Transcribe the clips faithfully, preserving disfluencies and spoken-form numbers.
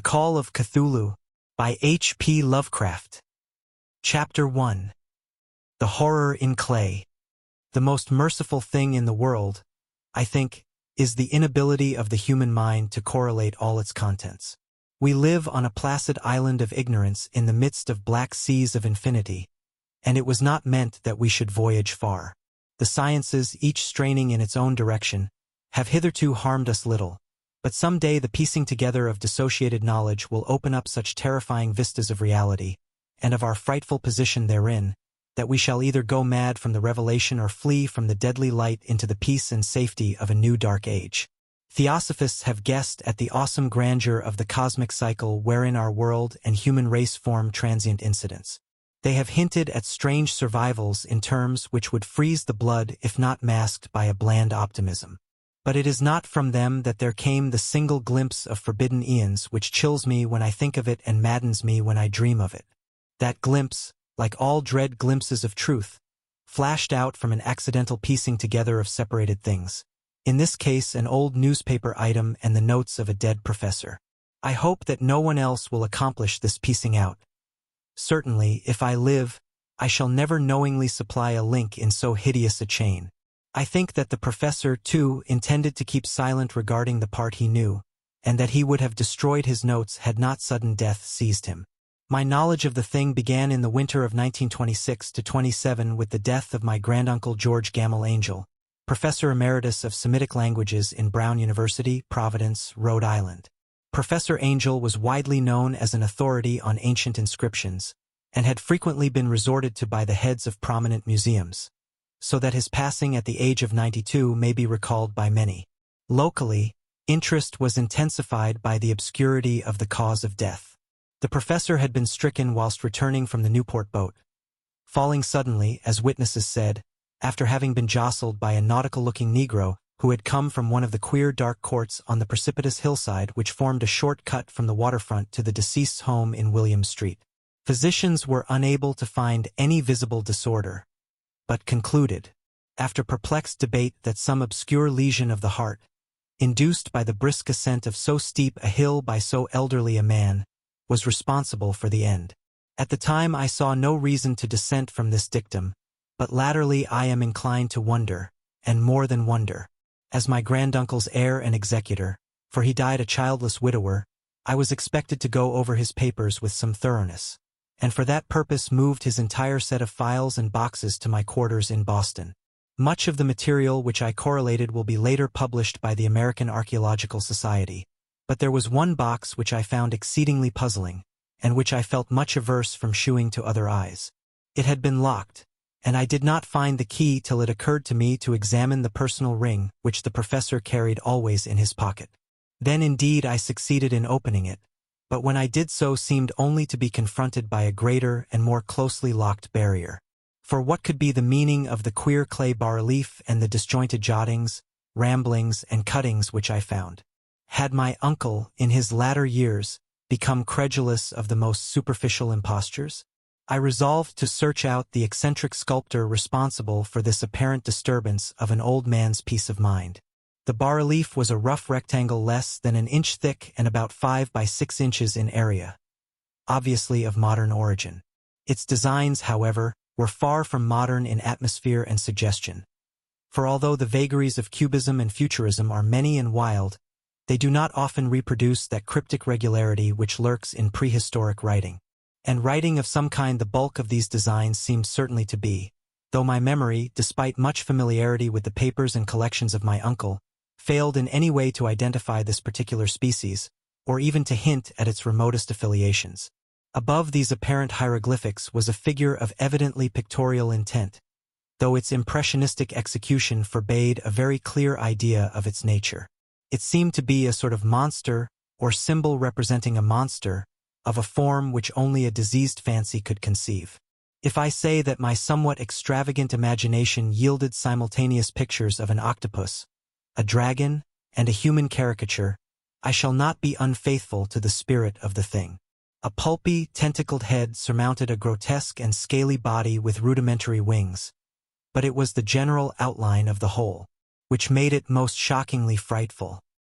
Call of Cthulhu by H P Lovecraft. Chapter one. The Horror in Clay. The most merciful thing in the world, I think, is the inability of the human mind to correlate all its contents. We live on a placid island of ignorance in the midst of black seas of infinity, and it was not meant that we should voyage far. The sciences, each straining in its own direction, have hitherto harmed us little, but some day the piecing together of dissociated knowledge will open up such terrifying vistas of reality, and of our frightful position therein, that we shall either go mad from the revelation or flee from the deadly light into the peace and safety of a new dark age. Theosophists have guessed at the awesome grandeur of the cosmic cycle wherein our world and human race form transient incidents. They have hinted at strange survivals in terms which would freeze the blood if not masked by a bland optimism. But it is not from them that there came the single glimpse of forbidden eons which chills me when I think of it and maddens me when I dream of it. That glimpse, like all dread glimpses of truth, flashed out from an accidental piecing together of separated things. In this case, an old newspaper item and the notes of a dead professor. I hope that no one else will accomplish this piecing out. Certainly, if I live, I shall never knowingly supply a link in so hideous a chain. I think that the professor, too, intended to keep silent regarding the part he knew, and that he would have destroyed his notes had not sudden death seized him. My knowledge of the thing began in the winter of nineteen twenty-six to twenty-seven with the death of my granduncle George Gamble Angel, Professor Emeritus of Semitic Languages in Brown University, Providence, Rhode Island. Professor Angel was widely known as an authority on ancient inscriptions, and had frequently been resorted to by the heads of prominent museums, so that his passing at the age of ninety-two may be recalled by many. Locally, interest was intensified by the obscurity of the cause of death. The professor had been stricken whilst returning from the Newport boat, falling suddenly, as witnesses said, after having been jostled by a nautical-looking Negro who had come from one of the queer dark courts on the precipitous hillside which formed a short cut from the waterfront to the deceased's home in William Street. Physicians were unable to find any visible disorder, but concluded, after perplexed debate, that some obscure lesion of the heart, induced by the brisk ascent of so steep a hill by so elderly a man, was responsible for the end. At the time I saw no reason to dissent from this dictum, but latterly I am inclined to wonder, and more than wonder. As my granduncle's heir and executor, for he died a childless widower, I was expected to go over his papers with some thoroughness, and for that purpose moved his entire set of files and boxes to my quarters in Boston. Much of the material which I correlated will be later published by the American Archaeological Society, but there was one box which I found exceedingly puzzling, and which I felt much averse from shewing to other eyes. It had been locked, and I did not find the key till it occurred to me to examine the personal ring which the professor carried always in his pocket. Then indeed I succeeded in opening it, but when I did so seemed only to be confronted by a greater and more closely locked barrier. For what could be the meaning of the queer clay bas-relief and the disjointed jottings, ramblings, and cuttings which I found? Had my uncle, in his latter years, become credulous of the most superficial impostures? I resolved to search out the eccentric sculptor responsible for this apparent disturbance of an old man's peace of mind. The bas-relief was a rough rectangle less than an inch thick and about five by six inches in area, obviously of modern origin. Its designs, however, were far from modern in atmosphere and suggestion. For although the vagaries of cubism and futurism are many and wild, they do not often reproduce that cryptic regularity which lurks in prehistoric writing. And writing of some kind the bulk of these designs seemed certainly to be, though my memory, despite much familiarity with the papers and collections of my uncle, failed in any way to identify this particular species, or even to hint at its remotest affiliations. Above these apparent hieroglyphics was a figure of evidently pictorial intent, though its impressionistic execution forbade a very clear idea of its nature. It seemed to be a sort of monster, or symbol representing a monster, of a form which only a diseased fancy could conceive. If I say that my somewhat extravagant imagination yielded simultaneous pictures of an octopus, a dragon, and a human caricature, I shall not be unfaithful to the spirit of the thing. A pulpy, tentacled head surmounted a grotesque and scaly body with rudimentary wings, but it was the general outline of the whole, which made it most shockingly frightful.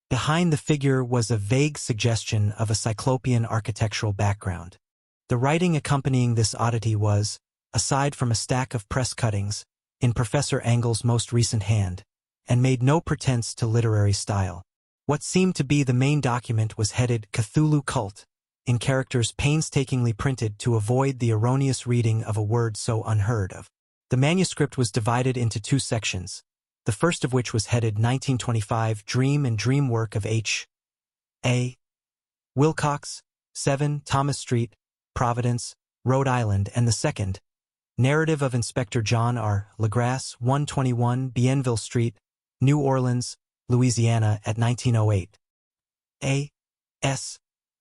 Behind the figure was a vague suggestion of a cyclopean architectural background. The writing accompanying this oddity was, aside from a stack of press cuttings, in Professor Engel's most recent hand, and made no pretense to literary style. What seemed to be the main document was headed Cthulhu Cult, in characters painstakingly printed to avoid the erroneous reading of a word so unheard of. The manuscript was divided into two sections, the first of which was headed nineteen twenty-five Dream and Dream Work of H. A. Wilcox, seven Thomas Street, Providence, Rhode Island, and the second, Narrative of Inspector John R. LaGrasse, one twenty-one Bienville Street, New Orleans, Louisiana, at nineteen oh eight. A. S.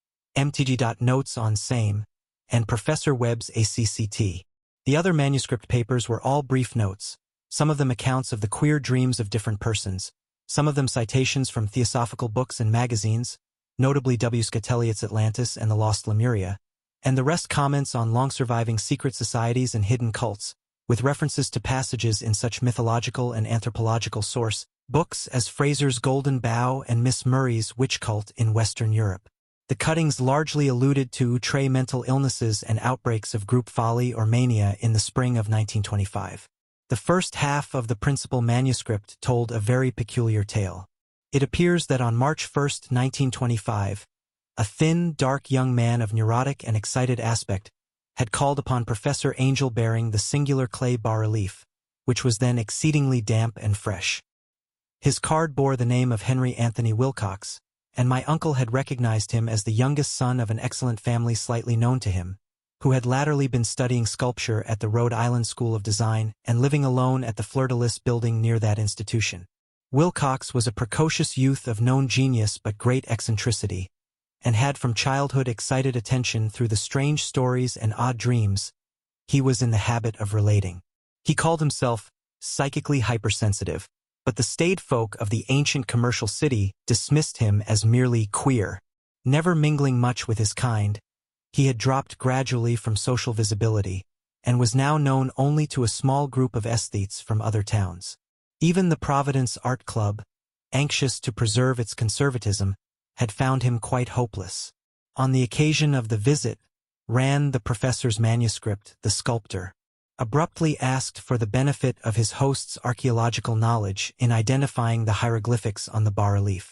M T G. Notes on same, and Professor Webb's A C C T. The other manuscript papers were all brief notes, some of them accounts of the queer dreams of different persons, some of them citations from theosophical books and magazines, notably W. Scott Elliott's Atlantis and the Lost Lemuria, and the rest comments on long-surviving secret societies and hidden cults, with references to passages in such mythological and anthropological source books as Fraser's Golden Bough and Miss Murray's Witch Cult in Western Europe. The cuttings largely alluded to outre mental illnesses and outbreaks of group folly or mania in the spring of nineteen twenty-five. The first half of the principal manuscript told a very peculiar tale. It appears that on March first, nineteen twenty-five, a thin, dark young man of neurotic and excited aspect had called upon Professor Angel bearing the singular clay bas-relief, which was then exceedingly damp and fresh. His card bore the name of Henry Anthony Wilcox, and my uncle had recognized him as the youngest son of an excellent family slightly known to him, who had latterly been studying sculpture at the Rhode Island School of Design and living alone at the Fleur-de-Lis building near that institution. Wilcox was a precocious youth of known genius but great eccentricity, and had from childhood excited attention through the strange stories and odd dreams he was in the habit of relating. He called himself psychically hypersensitive, but the staid folk of the ancient commercial city dismissed him as merely queer. Never mingling much with his kind, he had dropped gradually from social visibility, and was now known only to a small group of aesthetes from other towns. Even the Providence Art Club, anxious to preserve its conservatism, had found him quite hopeless. On the occasion of the visit, ran the professor's manuscript, the sculptor abruptly asked for the benefit of his host's archaeological knowledge in identifying the hieroglyphics on the bas-relief.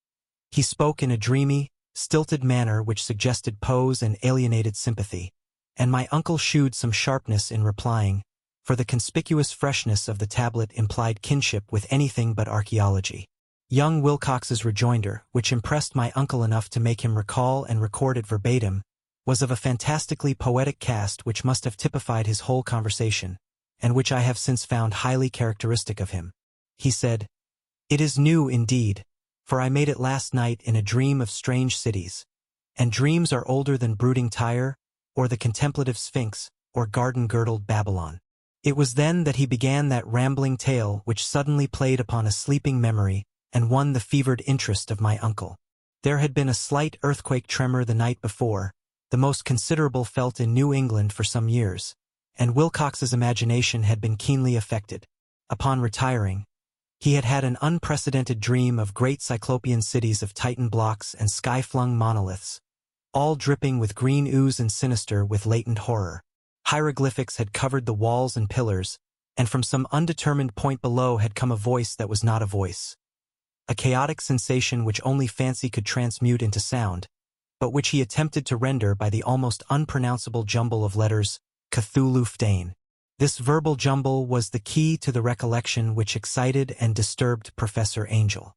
He spoke in a dreamy, stilted manner which suggested pose and alienated sympathy, and my uncle shewed some sharpness in replying, for the conspicuous freshness of the tablet implied kinship with anything but archaeology. Young Wilcox's rejoinder, which impressed my uncle enough to make him recall and record it verbatim, was of a fantastically poetic cast which must have typified his whole conversation, and which I have since found highly characteristic of him. He said, "It is new indeed, for I made it last night in a dream of strange cities, and dreams are older than brooding Tyre, or the contemplative Sphinx, or garden-girdled Babylon." It was then that he began that rambling tale which suddenly played upon a sleeping memory and won the fevered interest of my uncle. There had been a slight earthquake tremor the night before, the most considerable felt in New England for some years, and Wilcox's imagination had been keenly affected. Upon retiring, he had had an unprecedented dream of great cyclopean cities of Titan blocks and sky-flung monoliths, all dripping with green ooze and sinister with latent horror. Hieroglyphics had covered the walls and pillars, and from some undetermined point below had come a voice that was not a voice. A chaotic sensation which only fancy could transmute into sound, but which he attempted to render by the almost unpronounceable jumble of letters, Cthulhu Ftain. This verbal jumble was the key to the recollection which excited and disturbed Professor Angel.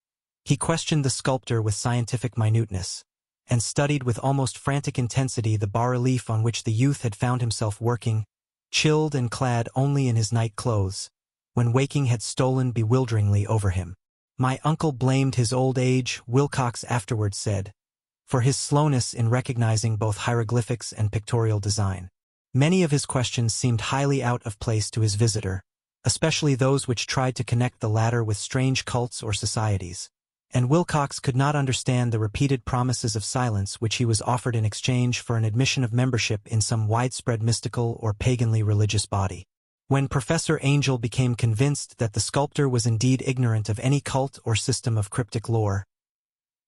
He questioned the sculptor with scientific minuteness, and studied with almost frantic intensity the bas-relief on which the youth had found himself working, chilled and clad only in his night clothes, when waking had stolen bewilderingly over him. My uncle blamed his old age, Wilcox afterwards said, for his slowness in recognizing both hieroglyphics and pictorial design. Many of his questions seemed highly out of place to his visitor, especially those which tried to connect the latter with strange cults or societies, and Wilcox could not understand the repeated promises of silence which he was offered in exchange for an admission of membership in some widespread mystical or paganly religious body. When Professor Angel became convinced that the sculptor was indeed ignorant of any cult or system of cryptic lore,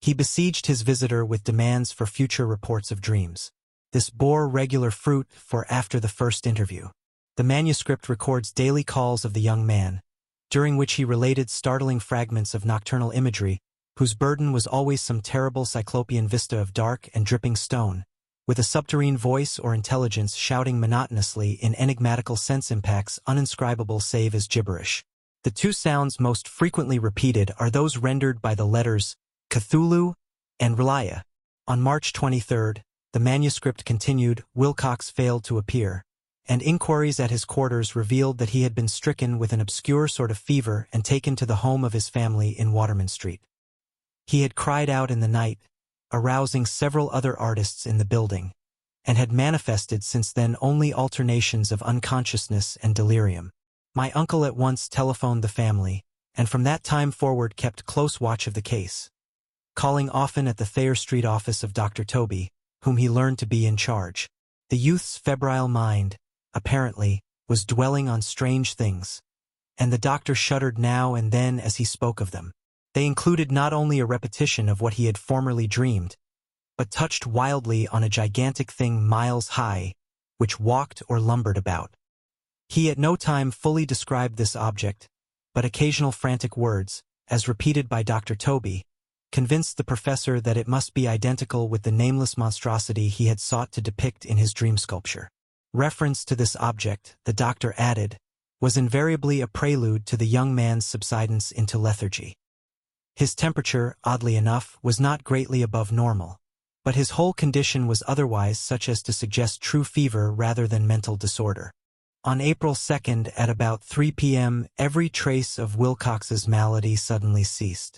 He besieged his visitor with demands for future reports of dreams. This bore regular fruit, for after the first interview, the manuscript records daily calls of the young man, during which he related startling fragments of nocturnal imagery, whose burden was always some terrible cyclopean vista of dark and dripping stone, with a subterrene voice or intelligence shouting monotonously in enigmatical sense impacts uninscribable save as gibberish. The two sounds most frequently repeated are those rendered by the letters Cthulhu and Relia. On March twenty-third, the manuscript continued, Wilcox failed to appear, and inquiries at his quarters revealed that he had been stricken with an obscure sort of fever and taken to the home of his family in Waterman Street. He had cried out in the night, arousing several other artists in the building, and had manifested since then only alternations of unconsciousness and delirium. My uncle at once telephoned the family, and from that time forward kept close watch of the case, calling often at the Thayer Street office of Doctor Toby, whom he learned to be in charge. The youth's febrile mind, apparently, was dwelling on strange things, and the doctor shuddered now and then as he spoke of them. They included not only a repetition of what he had formerly dreamed, but touched wildly on a gigantic thing miles high, which walked or lumbered about. He at no time fully described this object, but occasional frantic words, as repeated by Doctor Toby, convinced the professor that it must be identical with the nameless monstrosity he had sought to depict in his dream sculpture. Reference to this object, the doctor added, was invariably a prelude to the young man's subsidence into lethargy. His temperature, oddly enough, was not greatly above normal, but his whole condition was otherwise such as to suggest true fever rather than mental disorder. On April second at about three p m every trace of Wilcox's malady suddenly ceased.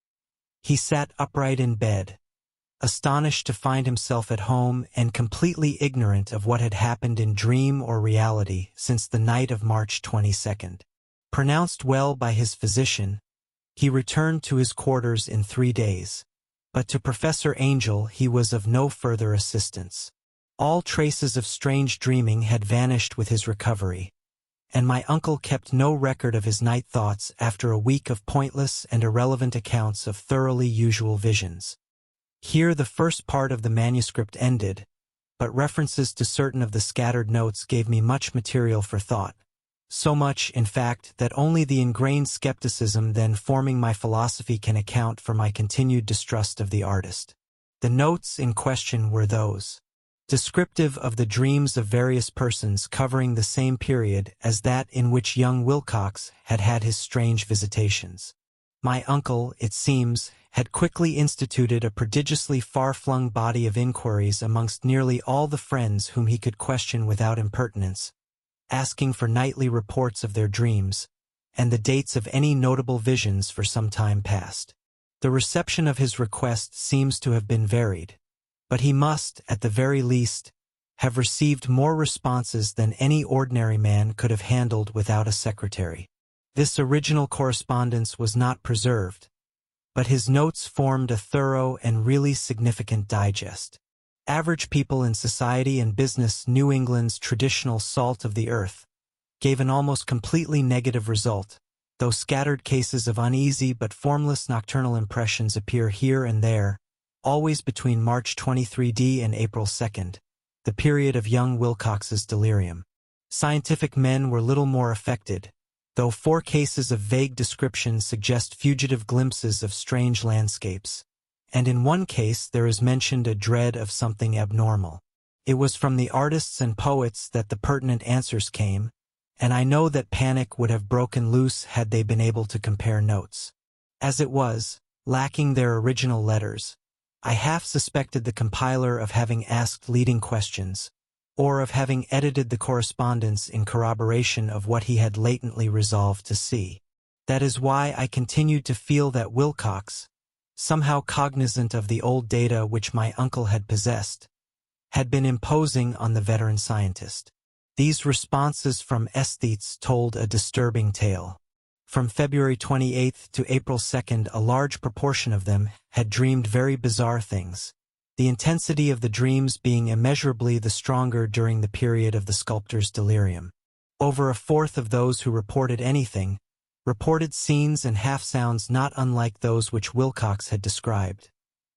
He sat upright in bed, astonished to find himself at home and completely ignorant of what had happened in dream or reality since the night of March twenty-second. Pronounced well by his physician, he returned to his quarters in three days, but to Professor Angel he was of no further assistance. All traces of strange dreaming had vanished with his recovery, and my uncle kept no record of his night thoughts after a week of pointless and irrelevant accounts of thoroughly usual visions. Here the first part of the manuscript ended, but references to certain of the scattered notes gave me much material for thought. So much, in fact, that only the ingrained skepticism then forming my philosophy can account for my continued distrust of the artist. The notes in question were those descriptive of the dreams of various persons covering the same period as that in which young Wilcox had had his strange visitations. My uncle, it seems, had quickly instituted a prodigiously far-flung body of inquiries amongst nearly all the friends whom he could question without impertinence, asking for nightly reports of their dreams, and the dates of any notable visions for some time past. The reception of his request seems to have been varied, but he must, at the very least, have received more responses than any ordinary man could have handled without a secretary. This original correspondence was not preserved, but his notes formed a thorough and really significant digest. Average people in society and business, New England's traditional salt of the earth, gave an almost completely negative result, though scattered cases of uneasy but formless nocturnal impressions appear here and there, always between March twenty-third and April second, the period of young Wilcox's delirium. Scientific men were little more affected, though four cases of vague description suggest fugitive glimpses of strange landscapes, and in one case there is mentioned a dread of something abnormal. It was from the artists and poets that the pertinent answers came, and I know that panic would have broken loose had they been able to compare notes. As it was, lacking their original letters, I half suspected the compiler of having asked leading questions, or of having edited the correspondence in corroboration of what he had latently resolved to see. That is why I continued to feel that Wilcox, somehow cognizant of the old data which my uncle had possessed, had been imposing on the veteran scientist. These responses from aesthetes told a disturbing tale. From February twenty-eighth to April second, a large proportion of them had dreamed very bizarre things, the intensity of the dreams being immeasurably the stronger during the period of the sculptor's delirium. Over a fourth of those who reported anything reported scenes and half-sounds not unlike those which Wilcox had described.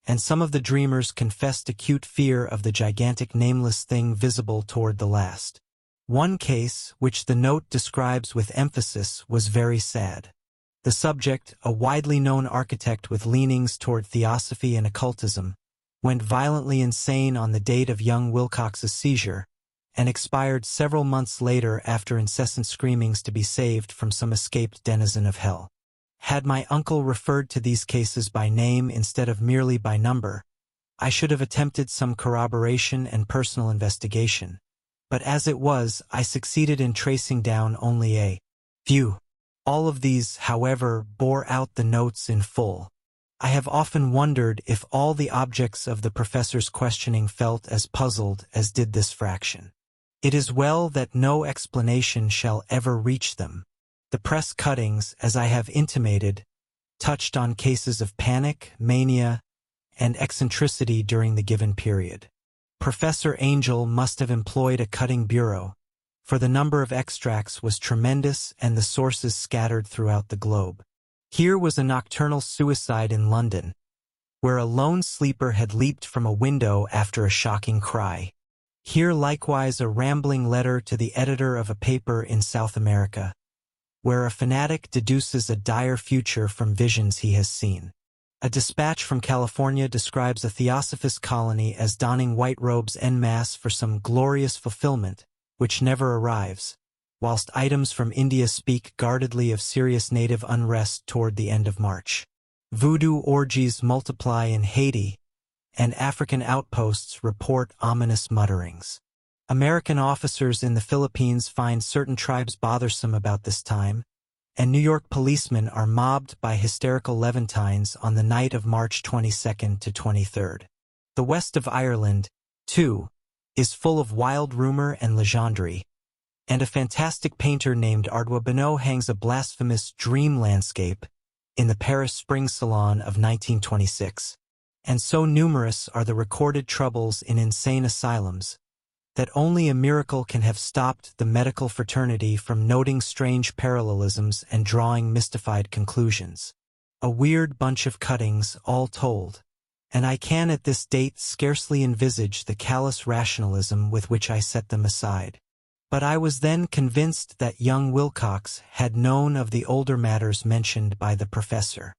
and some of the dreamers confessed acute fear of the gigantic nameless thing visible toward the last. One case, which the note describes with emphasis, was very sad. The subject, a widely known architect with leanings toward theosophy and occultism, went violently insane on the date of young Wilcox's seizure, and expired several months later after incessant screamings to be saved from some escaped denizen of hell. Had my uncle referred to these cases by name instead of merely by number, I should have attempted some corroboration and personal investigation, but as it was, I succeeded in tracing down only a few. All of these, however, bore out the notes in full. I have often wondered if all the objects of the professor's questioning felt as puzzled as did this fraction. It is well that no explanation shall ever reach them. The press cuttings, as I have intimated, touched on cases of panic, mania, and eccentricity during the given period. Professor Angell must have employed a cutting bureau, for the number of extracts was tremendous and the sources scattered throughout the globe. Here was a nocturnal suicide in London, where a lone sleeper had leaped from a window after a shocking cry. Here likewise a rambling letter to the editor of a paper in South America, where a fanatic deduces a dire future from visions he has seen. A dispatch from California describes a theosophist colony as donning white robes en masse for some glorious fulfillment, which never arrives, whilst items from India speak guardedly of serious native unrest toward the end of March. Voodoo orgies multiply in Haiti, and African outposts report ominous mutterings. American officers in the Philippines find certain tribes bothersome about this time, and New York policemen are mobbed by hysterical Levantines on the night of March twenty-second to twenty-third. The west of Ireland, too, is full of wild rumor and legendary, and a fantastic painter named Ardwa Bonneau hangs a blasphemous dream landscape in the Paris Spring Salon of nineteen twenty-six. And so numerous are the recorded troubles in insane asylums that only a miracle can have stopped the medical fraternity from noting strange parallelisms and drawing mystified conclusions. A weird bunch of cuttings, all told, and I can at this date scarcely envisage the callous rationalism with which I set them aside. But I was then convinced that young Wilcox had known of the older matters mentioned by the professor.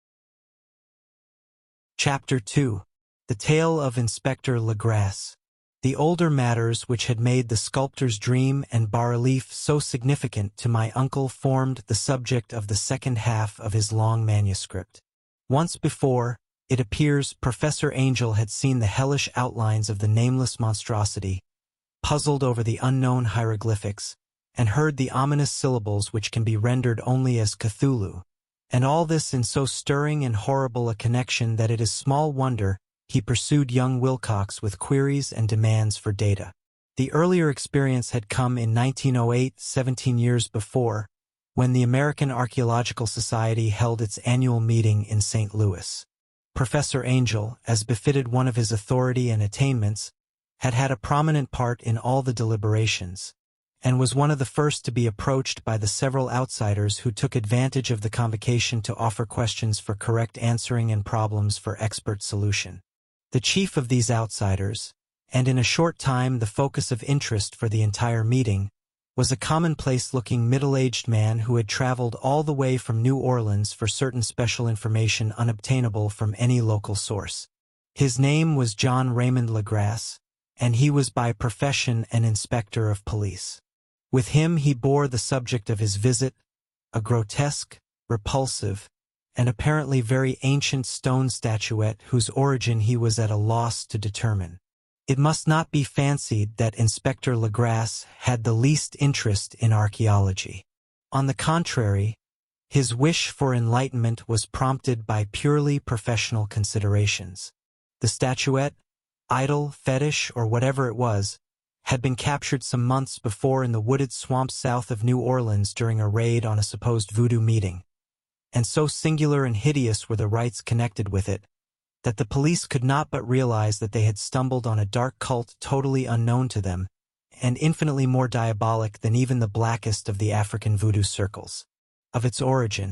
Chapter two. The Tale of Inspector Legrasse. The older matters which had made the sculptor's dream and bas-relief so significant to my uncle formed the subject of the second half of his long manuscript. Once before, it appears Professor Angell had seen the hellish outlines of the nameless monstrosity, puzzled over the unknown hieroglyphics, and heard the ominous syllables which can be rendered only as Cthulhu, and all this in so stirring and horrible a connection that it is small wonder he pursued young Wilcox with queries and demands for data. The earlier experience had come in nineteen oh eight, seventeen years before, when the American Archaeological Society held its annual meeting in Saint Louis. Professor Angell, as befitted one of his authority and attainments, had had a prominent part in all the deliberations, and was one of the first to be approached by the several outsiders who took advantage of the convocation to offer questions for correct answering and problems for expert solution. The chief of these outsiders, and in a short time the focus of interest for the entire meeting, was a commonplace-looking middle-aged man who had traveled all the way from New Orleans for certain special information unobtainable from any local source. His name was John Raymond Legrasse, and he was by profession an inspector of police. With him he bore the subject of his visit, a grotesque, repulsive, and apparently very ancient stone statuette whose origin he was at a loss to determine. It must not be fancied that Inspector Legrasse had the least interest in archaeology. On the contrary, his wish for enlightenment was prompted by purely professional considerations. The statuette, idol, fetish, or whatever it was, had been captured some months before in the wooded swamps south of New Orleans during a raid on a supposed voodoo meeting, and so singular and hideous were the rites connected with it, that the police could not but realize that they had stumbled on a dark cult totally unknown to them, and infinitely more diabolic than even the blackest of the African voodoo circles. Of its origin,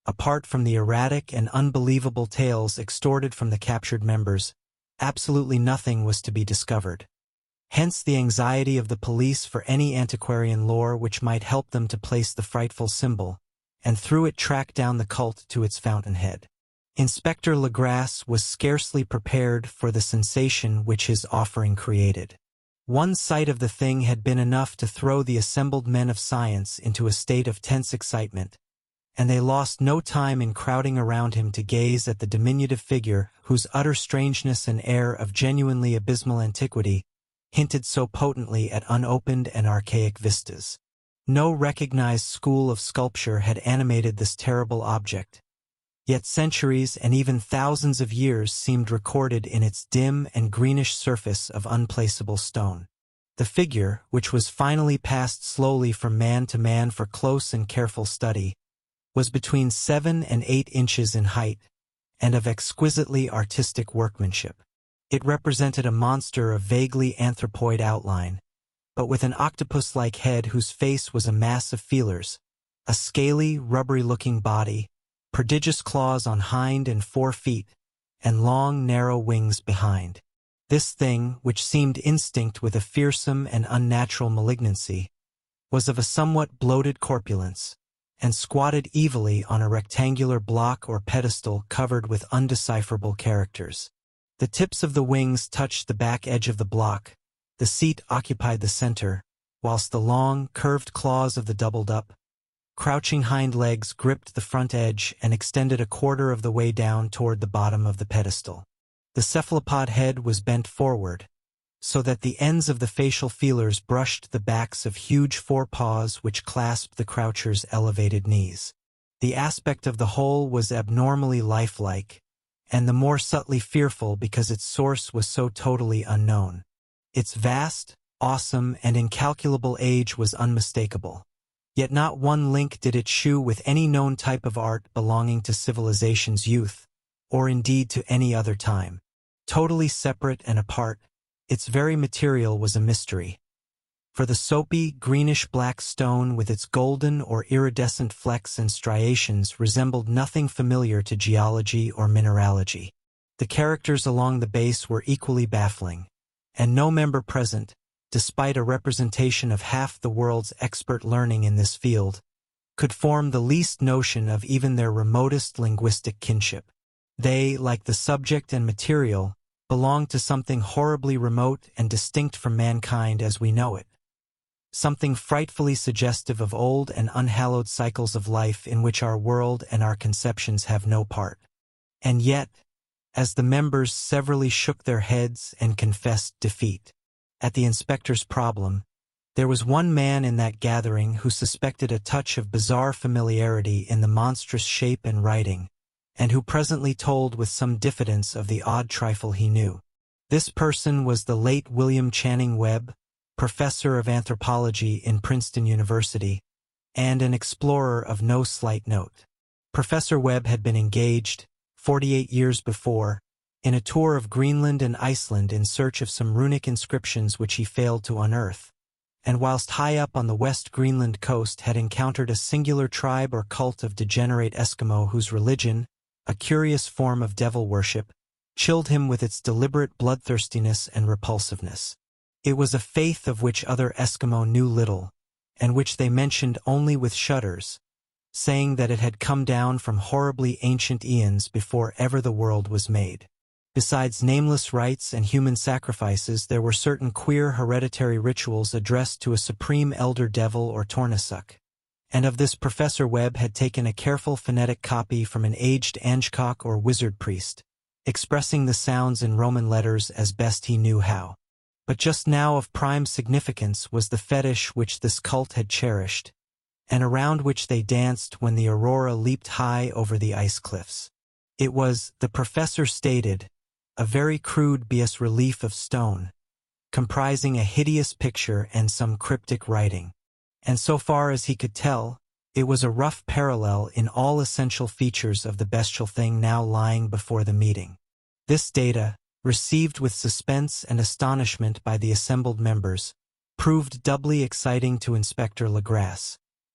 Apart from the erratic and unbelievable tales extorted from the captured members, absolutely nothing was to be discovered. Hence the anxiety of the police for any antiquarian lore which might help them to place the frightful symbol, and through it track down the cult to its fountainhead. Inspector Legrasse was scarcely prepared for the sensation which his offering created. One sight of the thing had been enough to throw the assembled men of science into a state of tense excitement, and they lost no time in crowding around him to gaze at the diminutive figure whose utter strangeness and air of genuinely abysmal antiquity hinted so potently at unopened and archaic vistas. No recognized school of sculpture had animated this terrible object, yet centuries and even thousands of years seemed recorded in its dim and greenish surface of unplaceable stone. The figure, which was finally passed slowly from man to man for close and careful study, was between seven and eight inches in height, and of exquisitely artistic workmanship. It represented a monster of vaguely anthropoid outline, but with an octopus-like head whose face was a mass of feelers, a scaly, rubbery-looking body, prodigious claws on hind and fore feet, and long, narrow wings behind. This thing, which seemed instinct with a fearsome and unnatural malignancy, was of a somewhat bloated corpulence, and squatted evilly on a rectangular block or pedestal covered with undecipherable characters. The tips of the wings touched the back edge of the block, the seat occupied the center, whilst the long, curved claws of the doubled-up, crouching hind legs gripped the front edge and extended a quarter of the way down toward the bottom of the pedestal. The cephalopod head was bent forward, so that the ends of the facial feelers brushed the backs of huge forepaws which clasped the croucher's elevated knees. The aspect of the whole was abnormally lifelike, and the more subtly fearful because its source was so totally unknown. Its vast, awesome, and incalculable age was unmistakable. Yet not one link did it shew with any known type of art belonging to civilization's youth, or indeed to any other time. Totally separate and apart, its very material was a mystery. For the soapy, greenish-black stone with its golden or iridescent flecks and striations resembled nothing familiar to geology or mineralogy. The characters along the base were equally baffling, and no member present, despite a representation of half the world's expert learning in this field, could form the least notion of even their remotest linguistic kinship. They, like the subject and material, belonged to something horribly remote and distinct from mankind as we know it. Something frightfully suggestive of old and unhallowed cycles of life in which our world and our conceptions have no part. And yet, as the members severally shook their heads and confessed defeat at the inspector's problem, there was one man in that gathering who suspected a touch of bizarre familiarity in the monstrous shape and writing, and who presently told with some diffidence of the odd trifle he knew. This person was the late William Channing Webb, professor of anthropology in Princeton University, and an explorer of no slight note. Professor Webb had been engaged, forty-eight years before, in a tour of Greenland and Iceland in search of some runic inscriptions which he failed to unearth, and whilst high up on the West Greenland coast had encountered a singular tribe or cult of degenerate Eskimo whose religion, a curious form of devil worship, chilled him with its deliberate bloodthirstiness and repulsiveness. It was a faith of which other Eskimo knew little, and which they mentioned only with shudders, saying that it had come down from horribly ancient eons before ever the world was made. Besides nameless rites and human sacrifices, there were certain queer hereditary rituals addressed to a supreme elder devil or Tornasuk, and of this Professor Webb had taken a careful phonetic copy from an aged Angekok or wizard priest, expressing the sounds in Roman letters as best he knew how. But just now of prime significance was the fetish which this cult had cherished, and around which they danced when the aurora leaped high over the ice cliffs. It was, the professor stated, a very crude bas-relief of stone, comprising a hideous picture and some cryptic writing. And so far as he could tell, it was a rough parallel in all essential features of the bestial thing now lying before the meeting. This data, received with suspense and astonishment by the assembled members, proved doubly exciting to Inspector Legrasse.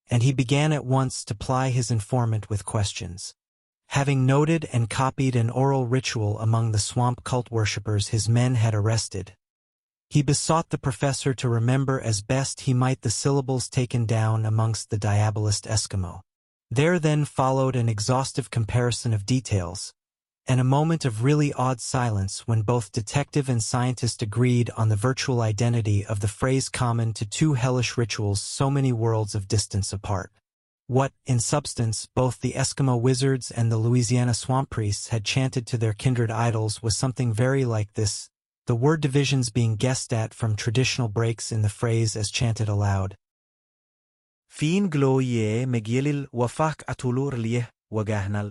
and he began at once to ply his informant with questions. Having noted and copied an oral ritual among the swamp cult worshippers his men had arrested, he besought the professor to remember as best he might the syllables taken down amongst the diabolist Eskimo. There then followed an exhaustive comparison of details, and a moment of really odd silence when both detective and scientist agreed on the virtual identity of the phrase common to two hellish rituals so many worlds of distance apart. What, in substance, both the Eskimo wizards and the Louisiana swamp priests had chanted to their kindred idols was something very like this, the word divisions being guessed at from traditional breaks in the phrase as chanted aloud. Fin gloye megilil wafak atulur lieh wagahnal.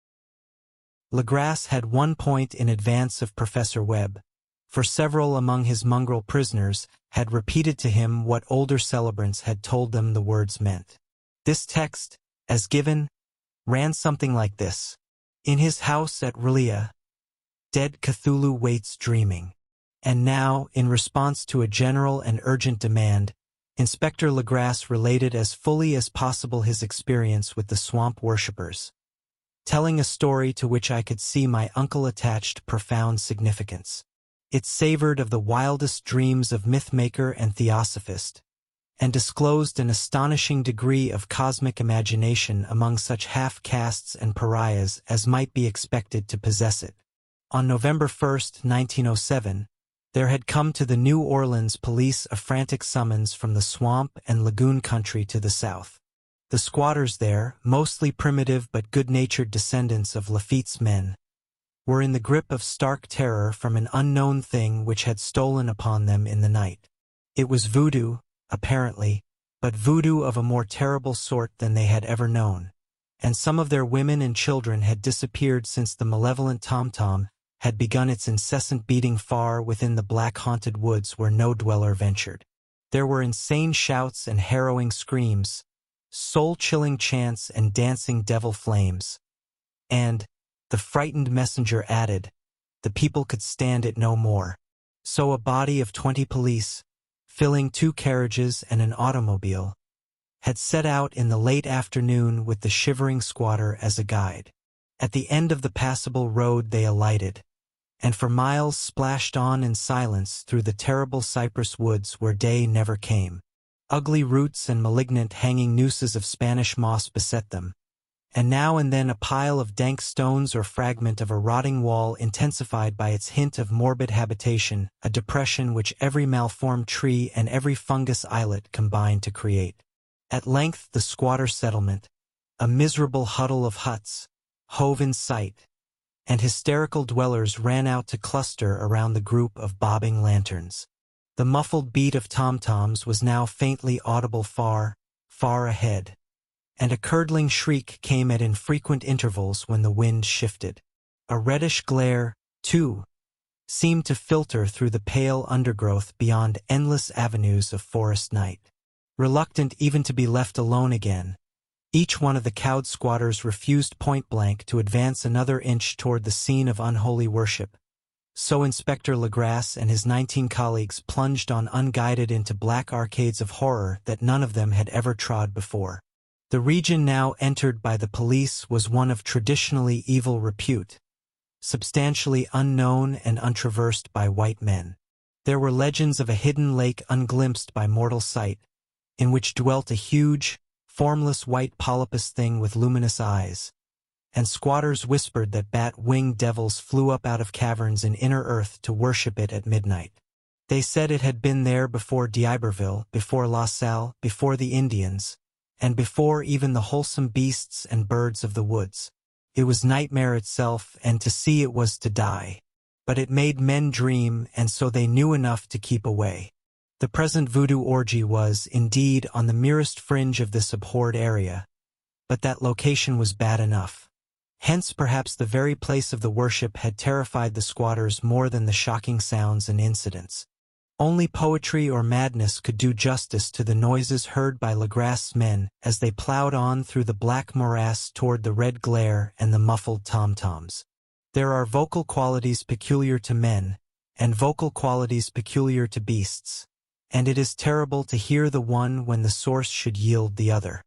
Legrasse had one point in advance of Professor Webb, for several among his mongrel prisoners had repeated to him what older celebrants had told them the words meant. This text, as given, ran something like this. In his house at R'lyeh, dead Cthulhu waits dreaming. And now, in response to a general and urgent demand, Inspector Legrasse related as fully as possible his experience with the swamp worshippers, telling a story to which I could see my uncle attached profound significance. It savored of the wildest dreams of mythmaker and theosophist, and disclosed an astonishing degree of cosmic imagination among such half-castes and pariahs as might be expected to possess it. On November first, nineteen oh seven, there had come to the New Orleans police a frantic summons from the swamp and lagoon country to the south. The squatters there, mostly primitive but good-natured descendants of Lafitte's men, were in the grip of stark terror from an unknown thing which had stolen upon them in the night. It was voodoo, apparently, but voodoo of a more terrible sort than they had ever known, and some of their women and children had disappeared since the malevolent tom-tom had begun its incessant beating far within the black-haunted woods where no dweller ventured. There were insane shouts and harrowing screams, soul-chilling chants and dancing devil flames. And, the frightened messenger added, the people could stand it no more. So a body of twenty police, filling two carriages and an automobile, had set out in the late afternoon with the shivering squatter as a guide. At the end of the passable road they alighted, and for miles splashed on in silence through the terrible cypress woods where day never came. Ugly roots and malignant hanging nooses of Spanish moss beset them, and now and then a pile of dank stones or fragment of a rotting wall intensified by its hint of morbid habitation, a depression which every malformed tree and every fungus islet combined to create. At length the squatter settlement, a miserable huddle of huts, hove in sight, and hysterical dwellers ran out to cluster around the group of bobbing lanterns. The muffled beat of tom-toms was now faintly audible far, far ahead, and a curdling shriek came at infrequent intervals when the wind shifted. A reddish glare, too, seemed to filter through the pale undergrowth beyond endless avenues of forest night. Reluctant even to be left alone again, each one of the cowed squatters refused point-blank to advance another inch toward the scene of unholy worship. So Inspector Legrasse and his nineteen colleagues plunged on unguided into black arcades of horror that none of them had ever trod before. The region now entered by the police was one of traditionally evil repute, substantially unknown and untraversed by white men. There were legends of a hidden lake unglimpsed by mortal sight, in which dwelt a huge, formless white polypus thing with luminous eyes, and squatters whispered that bat-winged devils flew up out of caverns in inner earth to worship it at midnight. They said it had been there before D'Iberville, before La Salle, before the Indians, and before even the wholesome beasts and birds of the woods. It was nightmare itself, and to see it was to die. But it made men dream, and so they knew enough to keep away. The present voodoo orgy was, indeed, on the merest fringe of this abhorred area, but that location was bad enough. Hence perhaps the very place of the worship had terrified the squatters more than the shocking sounds and incidents. Only poetry or madness could do justice to the noises heard by Legrasse's men as they plowed on through the black morass toward the red glare and the muffled tom-toms. There are vocal qualities peculiar to men, and vocal qualities peculiar to beasts, and it is terrible to hear the one when the source should yield the other.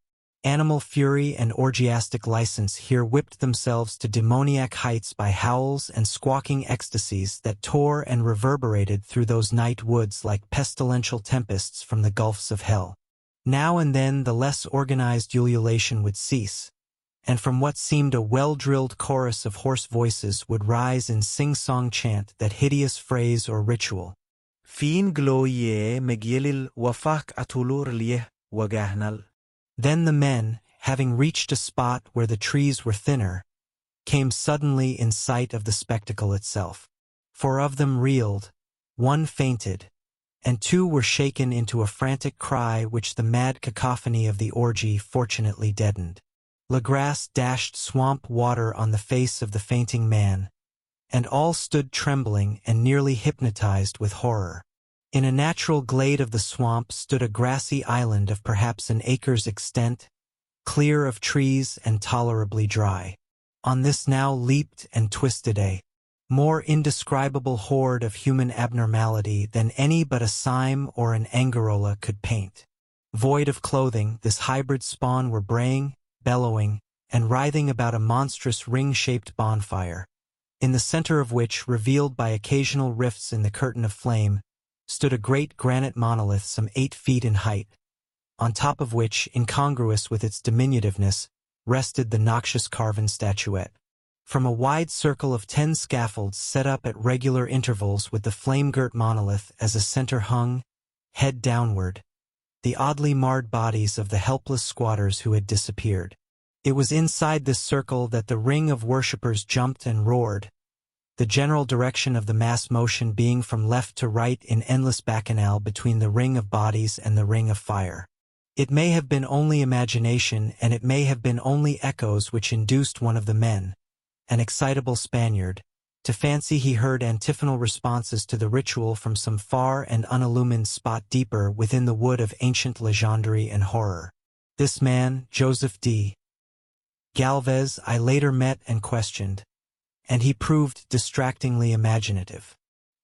Animal fury and orgiastic license here whipped themselves to demoniac heights by howls and squawking ecstasies that tore and reverberated through those night woods like pestilential tempests from the gulfs of hell. Now and then the less organized ululation would cease, and from what seemed a well-drilled chorus of hoarse voices would rise in sing-song chant that hideous phrase or ritual. Fiin gloye megilil wafak atulur lieh wagahnal. Then the men, having reached a spot where the trees were thinner, came suddenly in sight of the spectacle itself. Four of them reeled, one fainted, and two were shaken into a frantic cry which the mad cacophony of the orgy fortunately deadened. Legrasse dashed swamp water on the face of the fainting man, and all stood trembling and nearly hypnotized with horror. In a natural glade of the swamp stood a grassy island of perhaps an acre's extent, clear of trees and tolerably dry. On this now leaped and twisted a more indescribable horde of human abnormality than any but a Sime or an Angarola could paint. Void of clothing, this hybrid spawn were braying, bellowing, and writhing about a monstrous ring-shaped bonfire, in the center of which, revealed by occasional rifts in the curtain of flame, stood a great granite monolith some eight feet in height, on top of which, incongruous with its diminutiveness, rested the noxious carven statuette. From a wide circle of ten scaffolds set up at regular intervals with the flame-girt monolith as a center hung, head downward, the oddly marred bodies of the helpless squatters who had disappeared. It was inside this circle that the ring of worshippers jumped and roared, the general direction of the mass motion being from left to right in endless bacchanal between the ring of bodies and the ring of fire. It may have been only imagination, and it may have been only echoes which induced one of the men, an excitable Spaniard, to fancy he heard antiphonal responses to the ritual from some far and unillumined spot deeper within the wood of ancient legendary and horror. This man, Joseph D. Galvez, I later met and questioned, and he proved distractingly imaginative.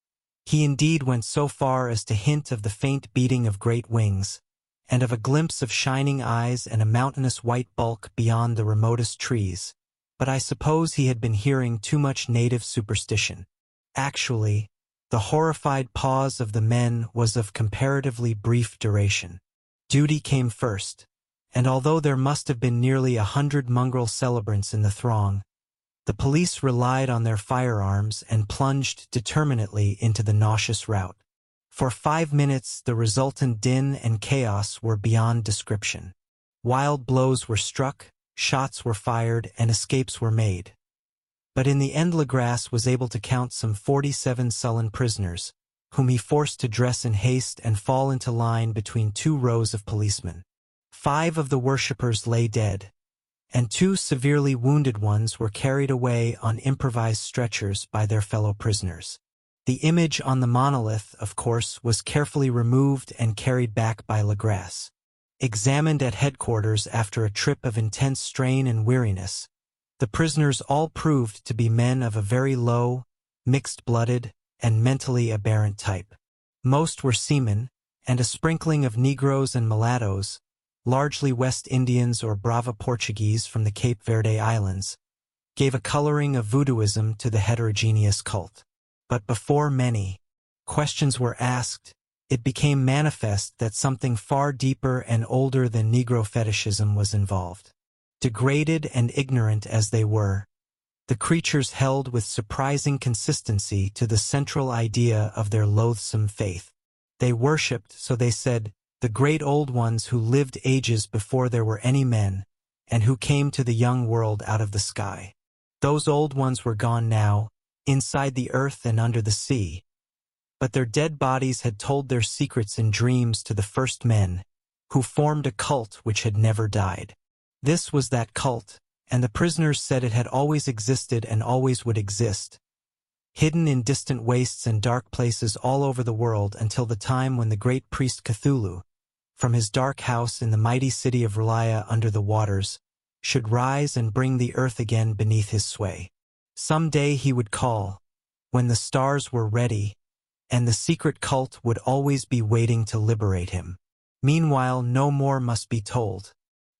He indeed went so far as to hint of the faint beating of great wings, and of a glimpse of shining eyes and a mountainous white bulk beyond the remotest trees, but I suppose he had been hearing too much native superstition. Actually, the horrified pause of the men was of comparatively brief duration. Duty came first, and although there must have been nearly a hundred mongrel celebrants in the throng, the police relied on their firearms and plunged determinately into the nauseous rout. For five minutes the resultant din and chaos were beyond description. Wild blows were struck, shots were fired, and escapes were made. But in the end Legrasse was able to count some forty-seven sullen prisoners, whom he forced to dress in haste and fall into line between two rows of policemen. Five of the worshippers lay dead, and two severely wounded ones were carried away on improvised stretchers by their fellow prisoners. The image on the monolith, of course, was carefully removed and carried back by Legrasse. Examined at headquarters after a trip of intense strain and weariness, the prisoners all proved to be men of a very low, mixed-blooded, and mentally aberrant type. Most were seamen, and a sprinkling of Negroes and mulattoes, largely West Indians or Brava Portuguese from the Cape Verde Islands, gave a coloring of voodooism to the heterogeneous cult. But before many questions were asked, it became manifest that something far deeper and older than Negro fetishism was involved. Degraded and ignorant as they were, the creatures held with surprising consistency to the central idea of their loathsome faith. They worshipped, so they said, the great old ones who lived ages before there were any men, and who came to the young world out of the sky. Those old ones were gone now, inside the earth and under the sea, but their dead bodies had told their secrets in dreams to the first men, who formed a cult which had never died. This was that cult, and the prisoners said it had always existed and always would exist, hidden in distant wastes and dark places all over the world until the time when the great priest Cthulhu, from his dark house in the mighty city of R'lyeh under the waters, should rise and bring the earth again beneath his sway. Some day he would call, when the stars were ready, and the secret cult would always be waiting to liberate him. Meanwhile no more must be told.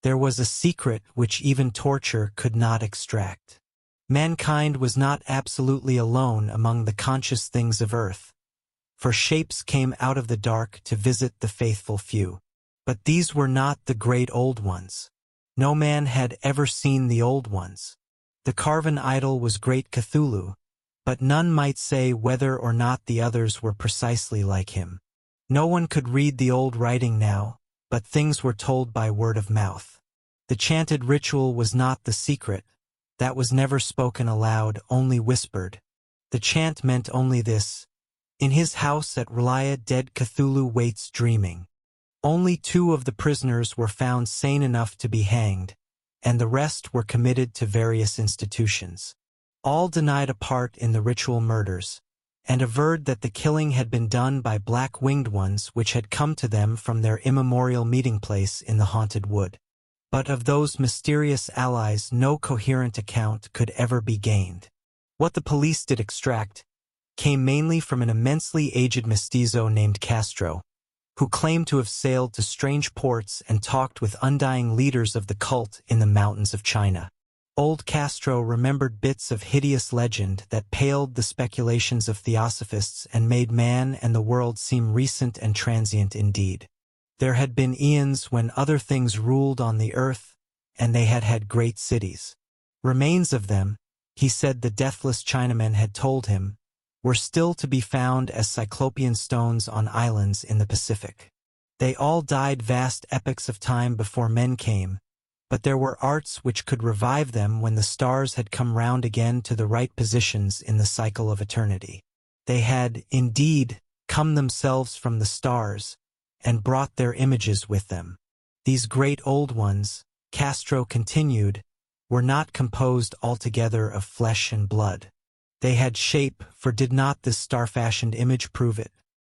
There was a secret which even torture could not extract. Mankind was not absolutely alone among the conscious things of earth, for shapes came out of the dark to visit the faithful few. But these were not the great old ones. No man had ever seen the old ones. The carven idol was great Cthulhu, but none might say whether or not the others were precisely like him. No one could read the old writing now, but things were told by word of mouth. The chanted ritual was not the secret. That was never spoken aloud, only whispered. The chant meant only this: in his house at Relaya dead Cthulhu waits dreaming. Only two of the prisoners were found sane enough to be hanged, and the rest were committed to various institutions. All denied a part in the ritual murders, and averred that the killing had been done by black-winged ones which had come to them from their immemorial meeting place in the haunted wood. But of those mysterious allies no coherent account could ever be gained. What the police did extract came mainly from an immensely aged mestizo named Castro, who claimed to have sailed to strange ports and talked with undying leaders of the cult in the mountains of China. Old Castro remembered bits of hideous legend that paled the speculations of theosophists and made man and the world seem recent and transient indeed. There had been eons when other things ruled on the earth, and they had had great cities. Remains of them, he said the deathless Chinamen had told him, were still to be found as cyclopean stones on islands in the Pacific. They all died vast epochs of time before men came, but there were arts which could revive them when the stars had come round again to the right positions in the cycle of eternity. They had, indeed, come themselves from the stars, and brought their images with them. These great old ones, Castro continued, were not composed altogether of flesh and blood. They had shape, for did not this star-fashioned image prove it?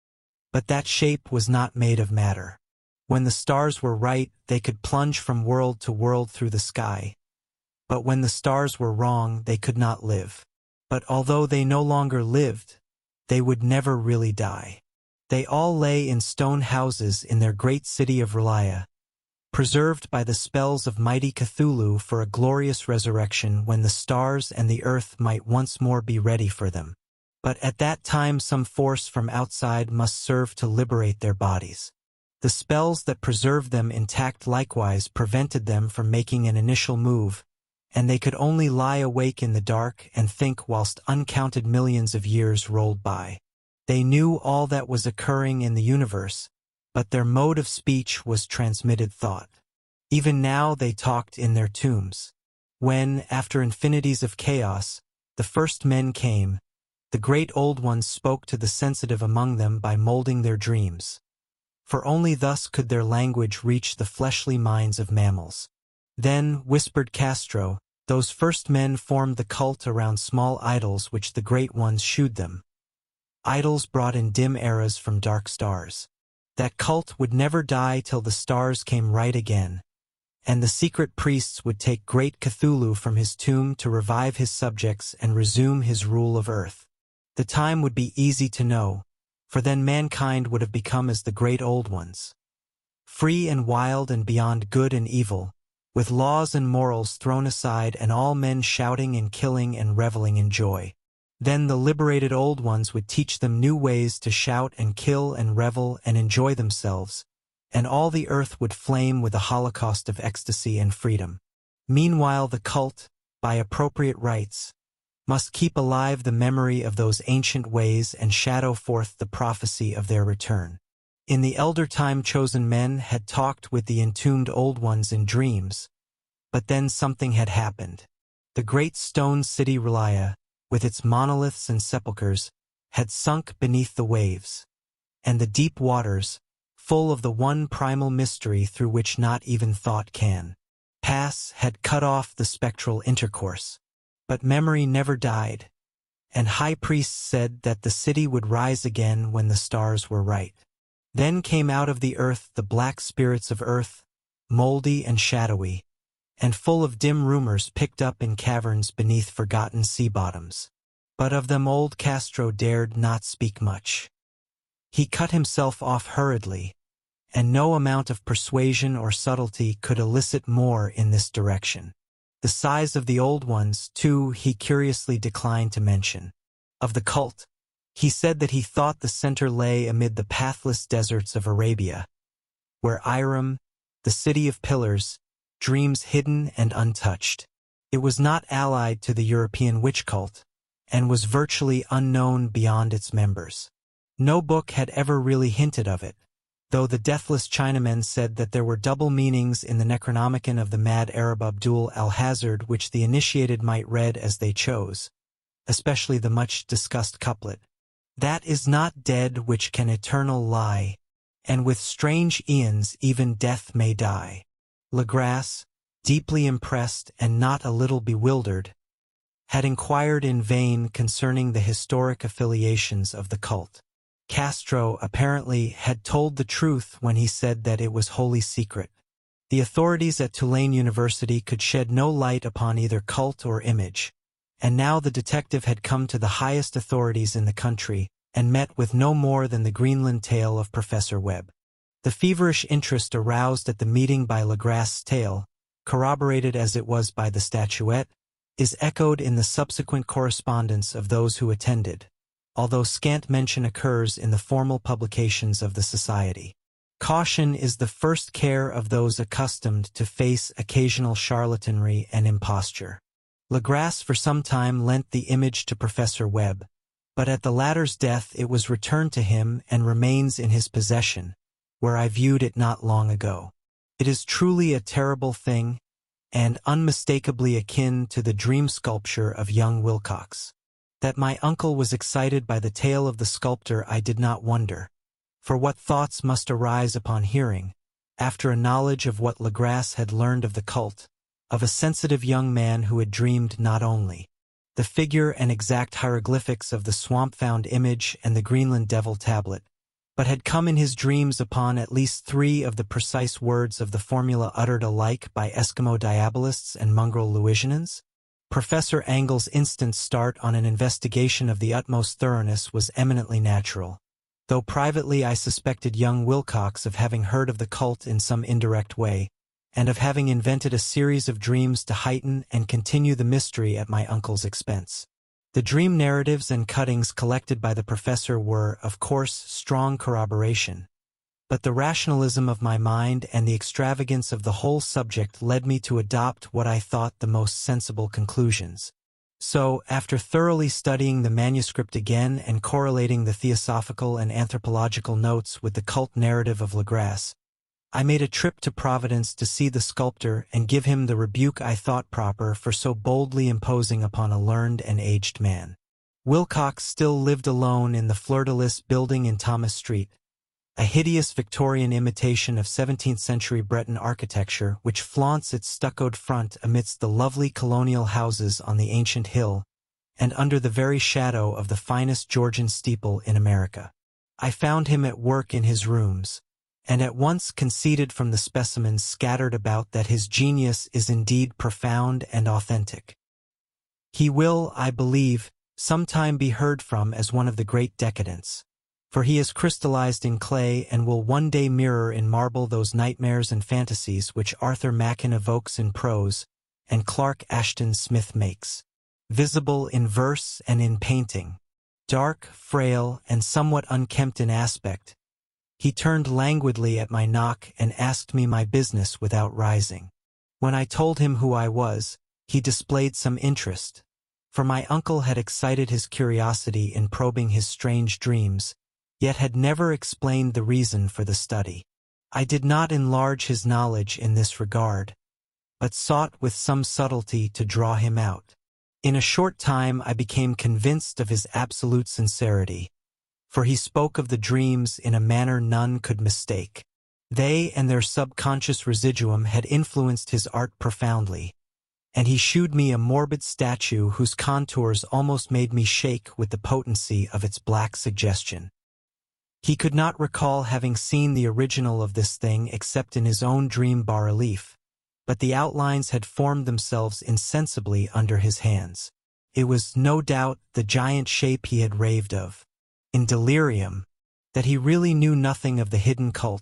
But that shape was not made of matter. When the stars were right, they could plunge from world to world through the sky. But when the stars were wrong, they could not live. But although they no longer lived, they would never really die. They all lay in stone houses in their great city of Relaya, preserved by the spells of mighty Cthulhu for a glorious resurrection when the stars and the earth might once more be ready for them. But at that time some force from outside must serve to liberate their bodies. The spells that preserved them intact likewise prevented them from making an initial move, and they could only lie awake in the dark and think whilst uncounted millions of years rolled by. They knew all that was occurring in the universe, but their mode of speech was transmitted thought. Even now they talked in their tombs. When, after infinities of chaos, the first men came, the great old ones spoke to the sensitive among them by molding their dreams. For only thus could their language reach the fleshly minds of mammals. Then, whispered Castro, those first men formed the cult around small idols which the great ones shewed them. Idols brought in dim eras from dark stars. That cult would never die till the stars came right again, and the secret priests would take great Cthulhu from his tomb to revive his subjects and resume his rule of earth. The time would be easy to know, for then mankind would have become as the great old ones, free and wild and beyond good and evil, with laws and morals thrown aside and all men shouting and killing and reveling in joy. Then the liberated old ones would teach them new ways to shout and kill and revel and enjoy themselves, and all the earth would flame with a holocaust of ecstasy and freedom. Meanwhile the cult, by appropriate rites, must keep alive the memory of those ancient ways and shadow forth the prophecy of their return. In the elder time chosen men had talked with the entombed old ones in dreams, but then something had happened. The great stone city Relaya, with its monoliths and sepulchres, had sunk beneath the waves, and the deep waters, full of the one primal mystery through which not even thought can pass, had cut off the spectral intercourse. But memory never died, and high priests said that the city would rise again when the stars were right. Then came out of the earth the black spirits of earth, moldy and shadowy, and full of dim rumors picked up in caverns beneath forgotten sea bottoms. But of them old Castro dared not speak much. He cut himself off hurriedly, and no amount of persuasion or subtlety could elicit more in this direction. The size of the old ones, too, he curiously declined to mention. Of the cult, he said that he thought the center lay amid the pathless deserts of Arabia, where Iram, the city of pillars, dreams hidden and untouched. It was not allied to the European witch cult, and was virtually unknown beyond its members. No book had ever really hinted of it, though the deathless Chinamen said that there were double meanings in the Necronomicon of the mad Arab Abdul al-Hazard which the initiated might read as they chose, especially the much-discussed couplet, "That is not dead which can eternal lie, and with strange aeons even death may die." Legras, deeply impressed and not a little bewildered, had inquired in vain concerning the historic affiliations of the cult. Castro apparently had told the truth when he said that it was wholly secret. The authorities at Tulane University could shed no light upon either cult or image, and now the detective had come to the highest authorities in the country and met with no more than the Greenland tale of Professor Webb. The feverish interest aroused at the meeting by Legras' tale, corroborated as it was by the statuette, is echoed in the subsequent correspondence of those who attended, although scant mention occurs in the formal publications of the Society. Caution is the first care of those accustomed to face occasional charlatanry and imposture. Legras for some time lent the image to Professor Webb, but at the latter's death it was returned to him and remains in his possession, where I viewed it not long ago. It is truly a terrible thing, and unmistakably akin to the dream sculpture of young Wilcox. That my uncle was excited by the tale of the sculptor I did not wonder, for what thoughts must arise upon hearing, after a knowledge of what Legras had learned of the cult, of a sensitive young man who had dreamed not only the figure and exact hieroglyphics of the swamp-found image and the Greenland devil tablet, but had come in his dreams upon at least three of the precise words of the formula uttered alike by Eskimo Diabolists and mongrel Louisianans? Professor Engel's instant start on an investigation of the utmost thoroughness was eminently natural, though privately I suspected young Wilcox of having heard of the cult in some indirect way, and of having invented a series of dreams to heighten and continue the mystery at my uncle's expense. The dream narratives and cuttings collected by the professor were, of course, strong corroboration, but the rationalism of my mind and the extravagance of the whole subject led me to adopt what I thought the most sensible conclusions. So, after thoroughly studying the manuscript again and correlating the theosophical and anthropological notes with the cult narrative of Legras, I made a trip to Providence to see the sculptor and give him the rebuke I thought proper for so boldly imposing upon a learned and aged man. Wilcox still lived alone in the Fleur-de-Lis building in Thomas Street, a hideous Victorian imitation of seventeenth-century Breton architecture which flaunts its stuccoed front amidst the lovely colonial houses on the ancient hill and under the very shadow of the finest Georgian steeple in America. I found him at work in his rooms, and at once conceded from the specimens scattered about that his genius is indeed profound and authentic. He will, I believe, sometime be heard from as one of the great decadents, for he is crystallized in clay and will one day mirror in marble those nightmares and fantasies which Arthur Machen evokes in prose and Clark Ashton Smith makes visible in verse and in painting. Dark, frail, and somewhat unkempt in aspect, he turned languidly at my knock and asked me my business without rising. When I told him who I was, he displayed some interest, for my uncle had excited his curiosity in probing his strange dreams, yet had never explained the reason for the study. I did not enlarge his knowledge in this regard, but sought with some subtlety to draw him out. In a short time I became convinced of his absolute sincerity, for he spoke of the dreams in a manner none could mistake. They and their subconscious residuum had influenced his art profoundly, and he shewed me a morbid statue whose contours almost made me shake with the potency of its black suggestion. He could not recall having seen the original of this thing except in his own dream bas-relief, but the outlines had formed themselves insensibly under his hands. It was, no doubt, the giant shape he had raved of, in delirium, that he really knew nothing of the hidden cult,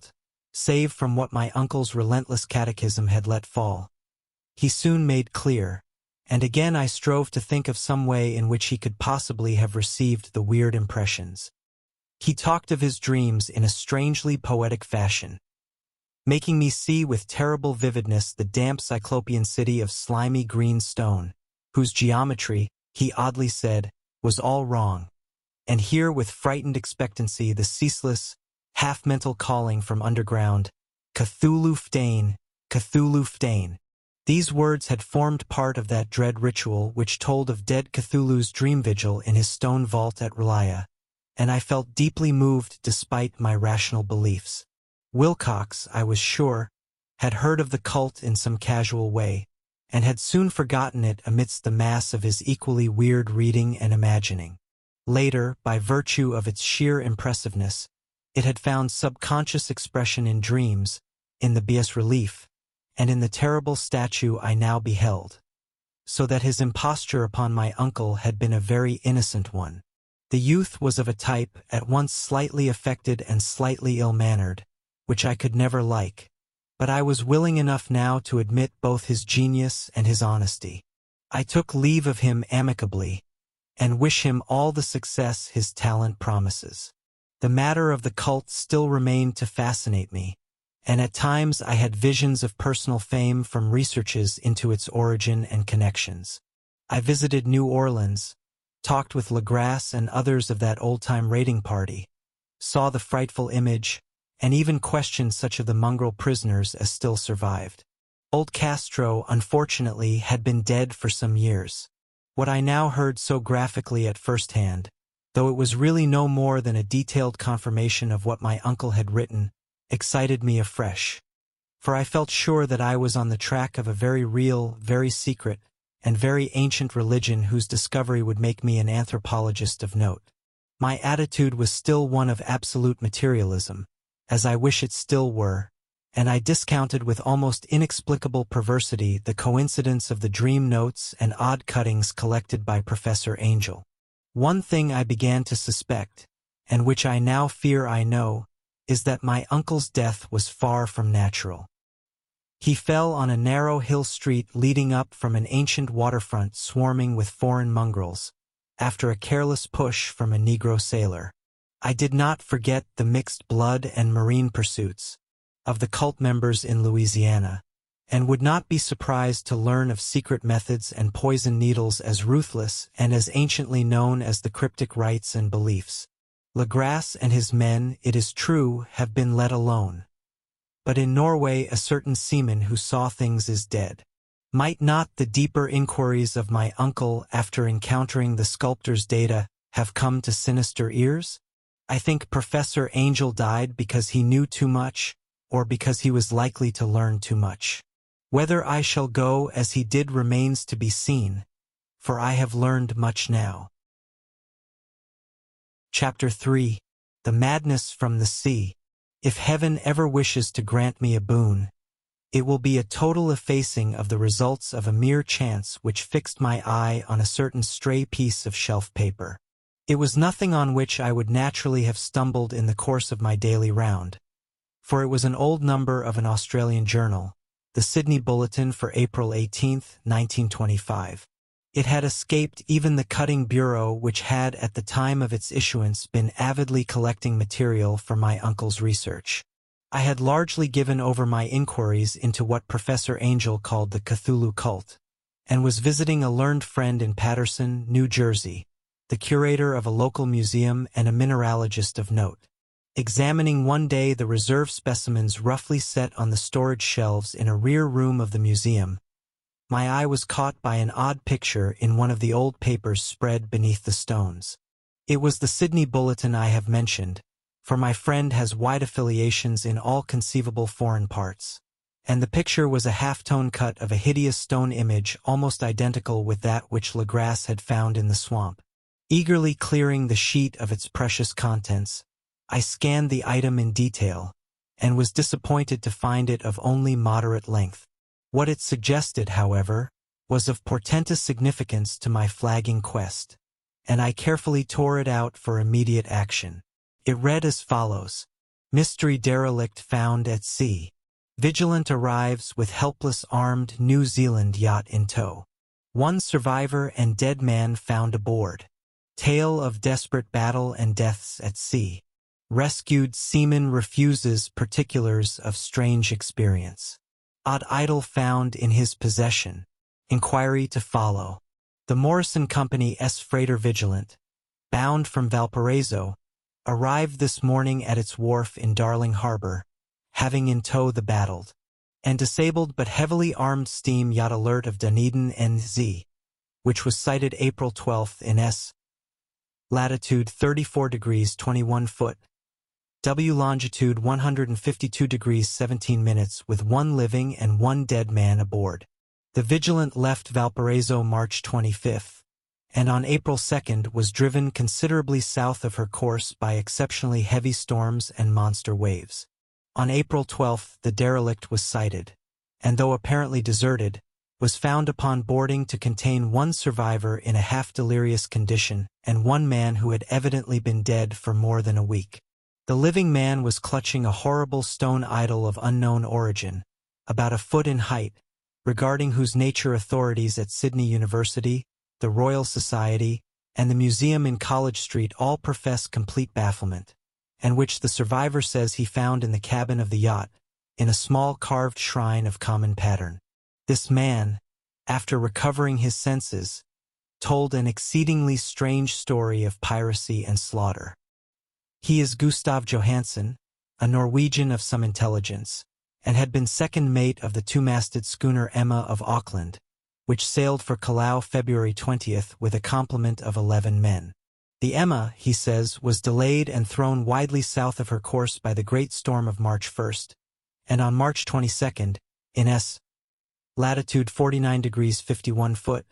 save from what my uncle's relentless catechism had let fall. He soon made clear, and again I strove to think of some way in which he could possibly have received the weird impressions. He talked of his dreams in a strangely poetic fashion, making me see with terrible vividness the damp cyclopean city of slimy green stone, whose geometry, he oddly said, was all wrong, and hear with frightened expectancy the ceaseless, half-mental calling from underground, Cthulhu Ftain, Cthulhu Ftain. These words had formed part of that dread ritual which told of dead Cthulhu's dream vigil in his stone vault at Relaya, and I felt deeply moved despite my rational beliefs. Wilcox, I was sure, had heard of the cult in some casual way, and had soon forgotten it amidst the mass of his equally weird reading and imagining. Later, by virtue of its sheer impressiveness, it had found subconscious expression in dreams, in the bas-relief, and in the terrible statue I now beheld, so that his imposture upon my uncle had been a very innocent one. The youth was of a type at once slightly affected and slightly ill-mannered, which I could never like, but I was willing enough now to admit both his genius and his honesty. I took leave of him amicably, and wish him all the success his talent promises. The matter of the cult still remained to fascinate me, and at times I had visions of personal fame from researches into its origin and connections. I visited New Orleans, talked with Legrasse and others of that old-time raiding party, saw the frightful image, and even questioned such of the mongrel prisoners as still survived. Old Castro, unfortunately, had been dead for some years. What I now heard so graphically at first hand, though it was really no more than a detailed confirmation of what my uncle had written, excited me afresh, for I felt sure that I was on the track of a very real, very secret, and very ancient religion whose discovery would make me an anthropologist of note. My attitude was still one of absolute materialism, as I wish it still were, and I discounted with almost inexplicable perversity the coincidence of the dream notes and odd cuttings collected by Professor Angel. One thing I began to suspect, and which I now fear I know, is that my uncle's death was far from natural. He fell on a narrow hill street leading up from an ancient waterfront swarming with foreign mongrels, after a careless push from a Negro sailor. I did not forget the mixed blood and marine pursuits of the cult members in Louisiana, and would not be surprised to learn of secret methods and poison needles as ruthless and as anciently known as the cryptic rites and beliefs. Legrasse and his men, it is true, have been let alone. But in Norway a certain seaman who saw things is dead. Might not the deeper inquiries of my uncle after encountering the sculptor's data have come to sinister ears? I think Professor Angel died because he knew too much, or because he was likely to learn too much. Whether I shall go as he did remains to be seen, for I have learned much now. Chapter three. The Madness from the Sea. If heaven ever wishes to grant me a boon, it will be a total effacing of the results of a mere chance which fixed my eye on a certain stray piece of shelf paper. It was nothing on which I would naturally have stumbled in the course of my daily round, for it was an old number of an Australian journal, the Sydney Bulletin for April eighteenth, nineteen twenty-five. It had escaped even the cutting bureau which had at the time of its issuance been avidly collecting material for my uncle's research. I had largely given over my inquiries into what Professor Angel called the Cthulhu cult, and was visiting a learned friend in Paterson, New Jersey, the curator of a local museum and a mineralogist of note. Examining one day the reserve specimens roughly set on the storage shelves in a rear room of the museum, my eye was caught by an odd picture in one of the old papers spread beneath the stones. It was the Sydney Bulletin I have mentioned, for my friend has wide affiliations in all conceivable foreign parts, and the picture was a half-tone cut of a hideous stone image almost identical with that which Legrasse had found in the swamp. Eagerly clearing the sheet of its precious contents, I scanned the item in detail, and was disappointed to find it of only moderate length. What it suggested, however, was of portentous significance to my flagging quest, and I carefully tore it out for immediate action. It read as follows: Mystery derelict found at sea. Vigilant arrives with helpless armed New Zealand yacht in tow. One survivor and dead man found aboard. Tale of desperate battle and deaths at sea. Rescued seaman refuses particulars of strange experience. Odd idol found in his possession. Inquiry to follow. The Morrison Company's freighter Vigilant, bound from Valparaiso, arrived this morning at its wharf in Darling Harbor, having in tow the battled and disabled but heavily armed steam yacht Alert of Dunedin N Z, which was sighted April twelfth in S. latitude thirty-four degrees twenty-one foot, W longitude one hundred fifty-two degrees seventeen minutes with one living and one dead man aboard. The Vigilant left Valparaiso March twenty-fifth, and on April second was driven considerably south of her course by exceptionally heavy storms and monster waves. On April twelfth the derelict was sighted, and though apparently deserted, was found upon boarding to contain one survivor in a half-delirious condition and one man who had evidently been dead for more than a week. The living man was clutching a horrible stone idol of unknown origin, about a foot in height, regarding whose nature authorities at Sydney University, the Royal Society, and the museum in College Street all profess complete bafflement, and which the survivor says he found in the cabin of the yacht, in a small carved shrine of common pattern. This man, after recovering his senses, told an exceedingly strange story of piracy and slaughter. He is Gustav Johansen, a Norwegian of some intelligence, and had been second mate of the two-masted schooner Emma of Auckland, which sailed for Callao February twentieth with a complement of eleven men. The Emma, he says, was delayed and thrown widely south of her course by the great storm of March first, and on March twenty-second, in S. latitude forty-nine degrees fifty-one foot,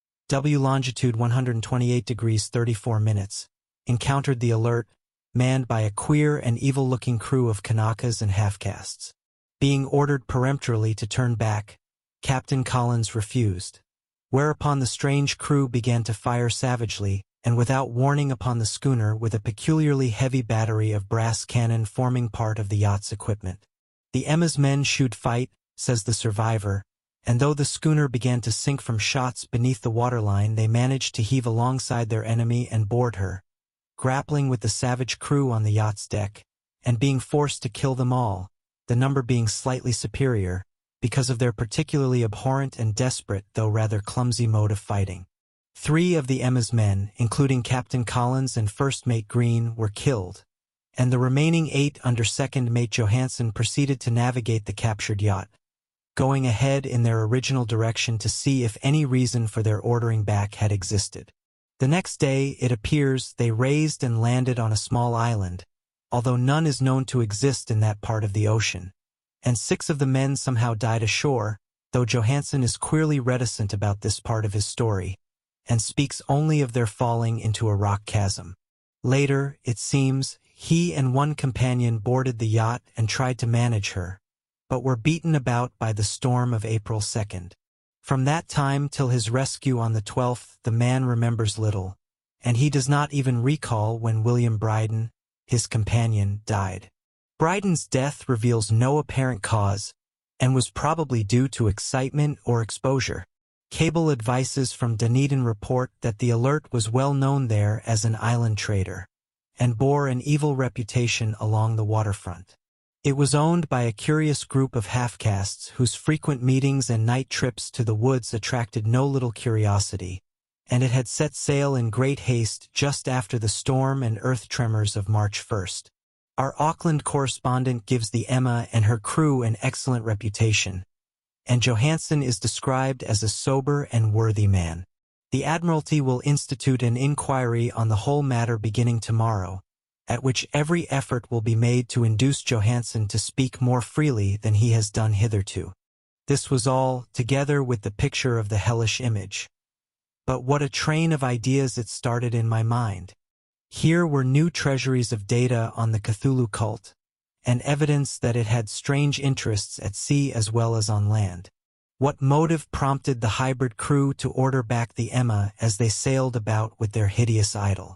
W longitude one hundred twenty-eight degrees thirty-four minutes, encountered the Alert, manned by a queer and evil-looking crew of Kanakas and half-castes. Being ordered peremptorily to turn back, Captain Collins refused, whereupon the strange crew began to fire savagely and without warning upon the schooner with a peculiarly heavy battery of brass cannon forming part of the yacht's equipment. The Emma's men shoot fight, says the survivor, and though the schooner began to sink from shots beneath the waterline, they managed to heave alongside their enemy and board her, grappling with the savage crew on the yacht's deck, and being forced to kill them all, the number being slightly superior, because of their particularly abhorrent and desperate though rather clumsy mode of fighting. Three of the Emma's men, including Captain Collins and First Mate Green, were killed, and the remaining eight under Second Mate Johansen proceeded to navigate the captured yacht, going ahead in their original direction to see if any reason for their ordering back had existed. The next day, it appears, they raised and landed on a small island, although none is known to exist in that part of the ocean, and six of the men somehow died ashore, though Johansen is queerly reticent about this part of his story, and speaks only of their falling into a rock chasm. Later, it seems, he and one companion boarded the yacht and tried to manage her, but were beaten about by the storm of April second. From that time till his rescue on the twelfth, the man remembers little, and he does not even recall when William Bryden, his companion, died. Bryden's death reveals no apparent cause, and was probably due to excitement or exposure. Cable advices from Dunedin report that the Alert was well known there as an island trader, and bore an evil reputation along the waterfront. It was owned by a curious group of half-castes whose frequent meetings and night trips to the woods attracted no little curiosity, and it had set sail in great haste just after the storm and earth tremors of March first. Our Auckland correspondent gives the Emma and her crew an excellent reputation, and Johansen is described as a sober and worthy man. The Admiralty will institute an inquiry on the whole matter beginning tomorrow, at which every effort will be made to induce Johansen to speak more freely than he has done hitherto. This was all, together with the picture of the hellish image. But what a train of ideas it started in my mind. Here were new treasuries of data on the Cthulhu cult, and evidence that it had strange interests at sea as well as on land. What motive prompted the hybrid crew to order back the Emma as they sailed about with their hideous idol?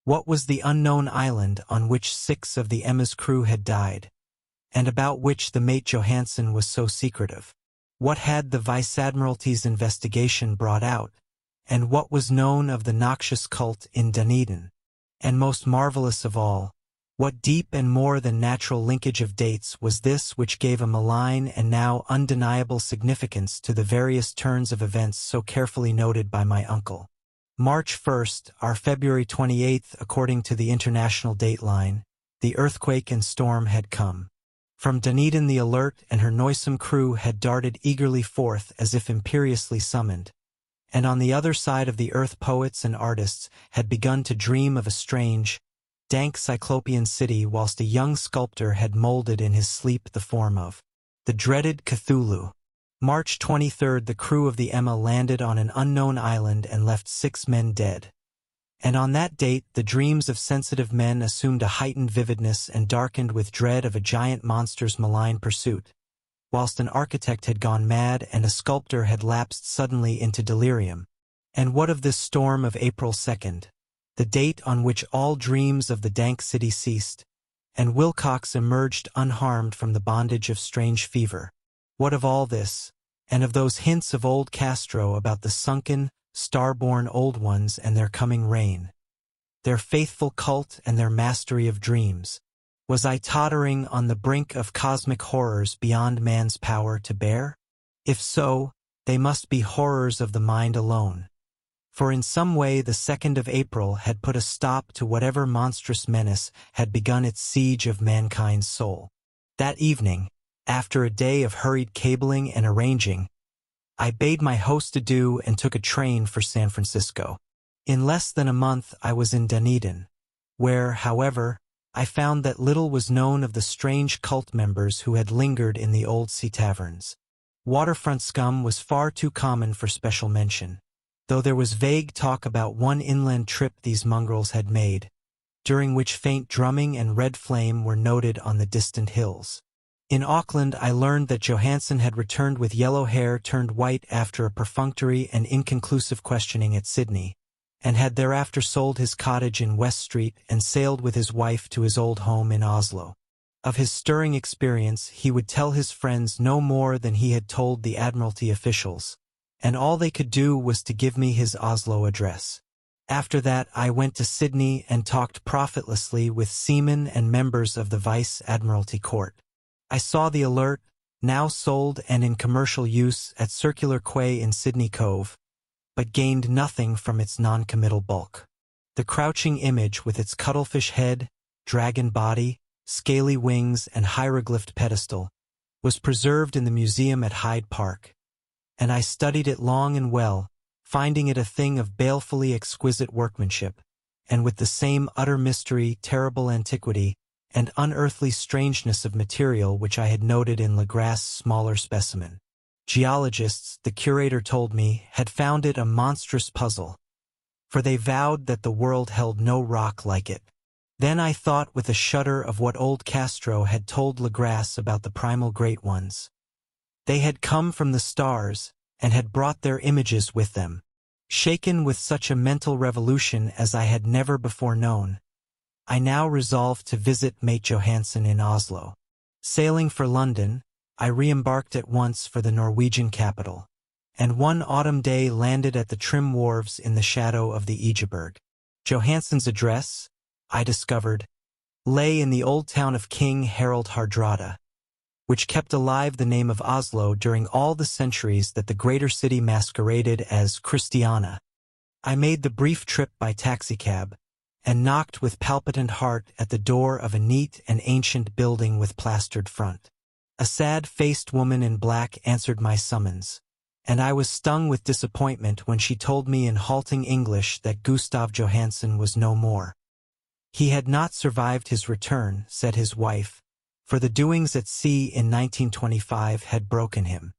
What was the unknown island on which six of the Emma's crew had died, and about which the mate Johansen was so secretive? What had the Vice-Admiralty's investigation brought out, and what was known of the noxious cult in Dunedin? And most marvelous of all, what deep and more than natural linkage of dates was this which gave a malign and now undeniable significance to the various turns of events so carefully noted by my uncle? March first, or February twenty-eighth, according to the international dateline, the earthquake and storm had come. From Dunedin the Alert and her noisome crew had darted eagerly forth as if imperiously summoned, and on the other side of the earth poets and artists had begun to dream of a strange, dank cyclopean city, whilst a young sculptor had molded in his sleep the form of the dreaded Cthulhu. March twenty-third, the crew of the Emma landed on an unknown island and left six men dead. And on that date the dreams of sensitive men assumed a heightened vividness and darkened with dread of a giant monster's malign pursuit, whilst an architect had gone mad and a sculptor had lapsed suddenly into delirium. And what of this storm of April second, the date on which all dreams of the dank city ceased, and Wilcox emerged unharmed from the bondage of strange fever? What of all this, and of those hints of old Castro about the sunken, star-born old ones and their coming reign, their faithful cult and their mastery of dreams? Was I tottering on the brink of cosmic horrors beyond man's power to bear? If so, they must be horrors of the mind alone. For in some way the second of April had put a stop to whatever monstrous menace had begun its siege of mankind's soul. That evening, after a day of hurried cabling and arranging, I bade my host adieu and took a train for San Francisco. In less than a month I was in Dunedin, where, however, I found that little was known of the strange cult members who had lingered in the old sea taverns. Waterfront scum was far too common for special mention, though there was vague talk about one inland trip these mongrels had made, during which faint drumming and red flame were noted on the distant hills. In Auckland I learned that Johansen had returned with yellow hair turned white after a perfunctory and inconclusive questioning at Sydney, and had thereafter sold his cottage in West Street and sailed with his wife to his old home in Oslo. Of his stirring experience he would tell his friends no more than he had told the Admiralty officials, and all they could do was to give me his Oslo address. After that I went to Sydney and talked profitlessly with seamen and members of the Vice-Admiralty Court. I saw the Alert, now sold and in commercial use at Circular Quay in Sydney Cove, but gained nothing from its non-committal bulk. The crouching image with its cuttlefish head, dragon body, scaly wings and hieroglyphed pedestal was preserved in the museum at Hyde Park, and I studied it long and well, finding it a thing of balefully exquisite workmanship, and with the same utter mystery, terrible antiquity, and unearthly strangeness of material which I had noted in Legrass's smaller specimen. Geologists, the curator told me, had found it a monstrous puzzle, for they vowed that the world held no rock like it. Then I thought with a shudder of what old Castro had told Legrasse about the primal great ones. They had come from the stars, and had brought their images with them. Shaken with such a mental revolution as I had never before known, I now resolved to visit mate Johansen in Oslo. Sailing for London, I re-embarked at once for the Norwegian capital, and one autumn day landed at the trim wharves in the shadow of the Egeberg. Johansen's address, I discovered, lay in the old town of King Harald Hardrada, which kept alive the name of Oslo during all the centuries that the greater city masqueraded as Christiania. I made the brief trip by taxicab, and knocked with palpitant heart at the door of a neat and ancient building with plastered front. A sad-faced woman in black answered my summons, and I was stung with disappointment when she told me in halting English that Gustav Johansen was no more. He had not survived his return, said his wife, for the doings at sea in nineteen twenty-five had broken him.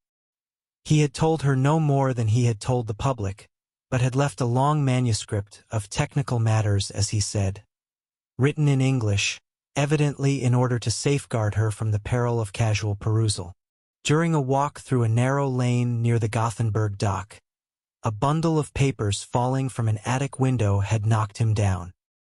He had told her no more than he had told the public, but had left a long manuscript of technical matters, as he said, written in English, evidently in order to safeguard her from the peril of casual perusal. During a walk through a narrow lane near the Gothenburg dock, a bundle of papers falling from an attic window had knocked him down.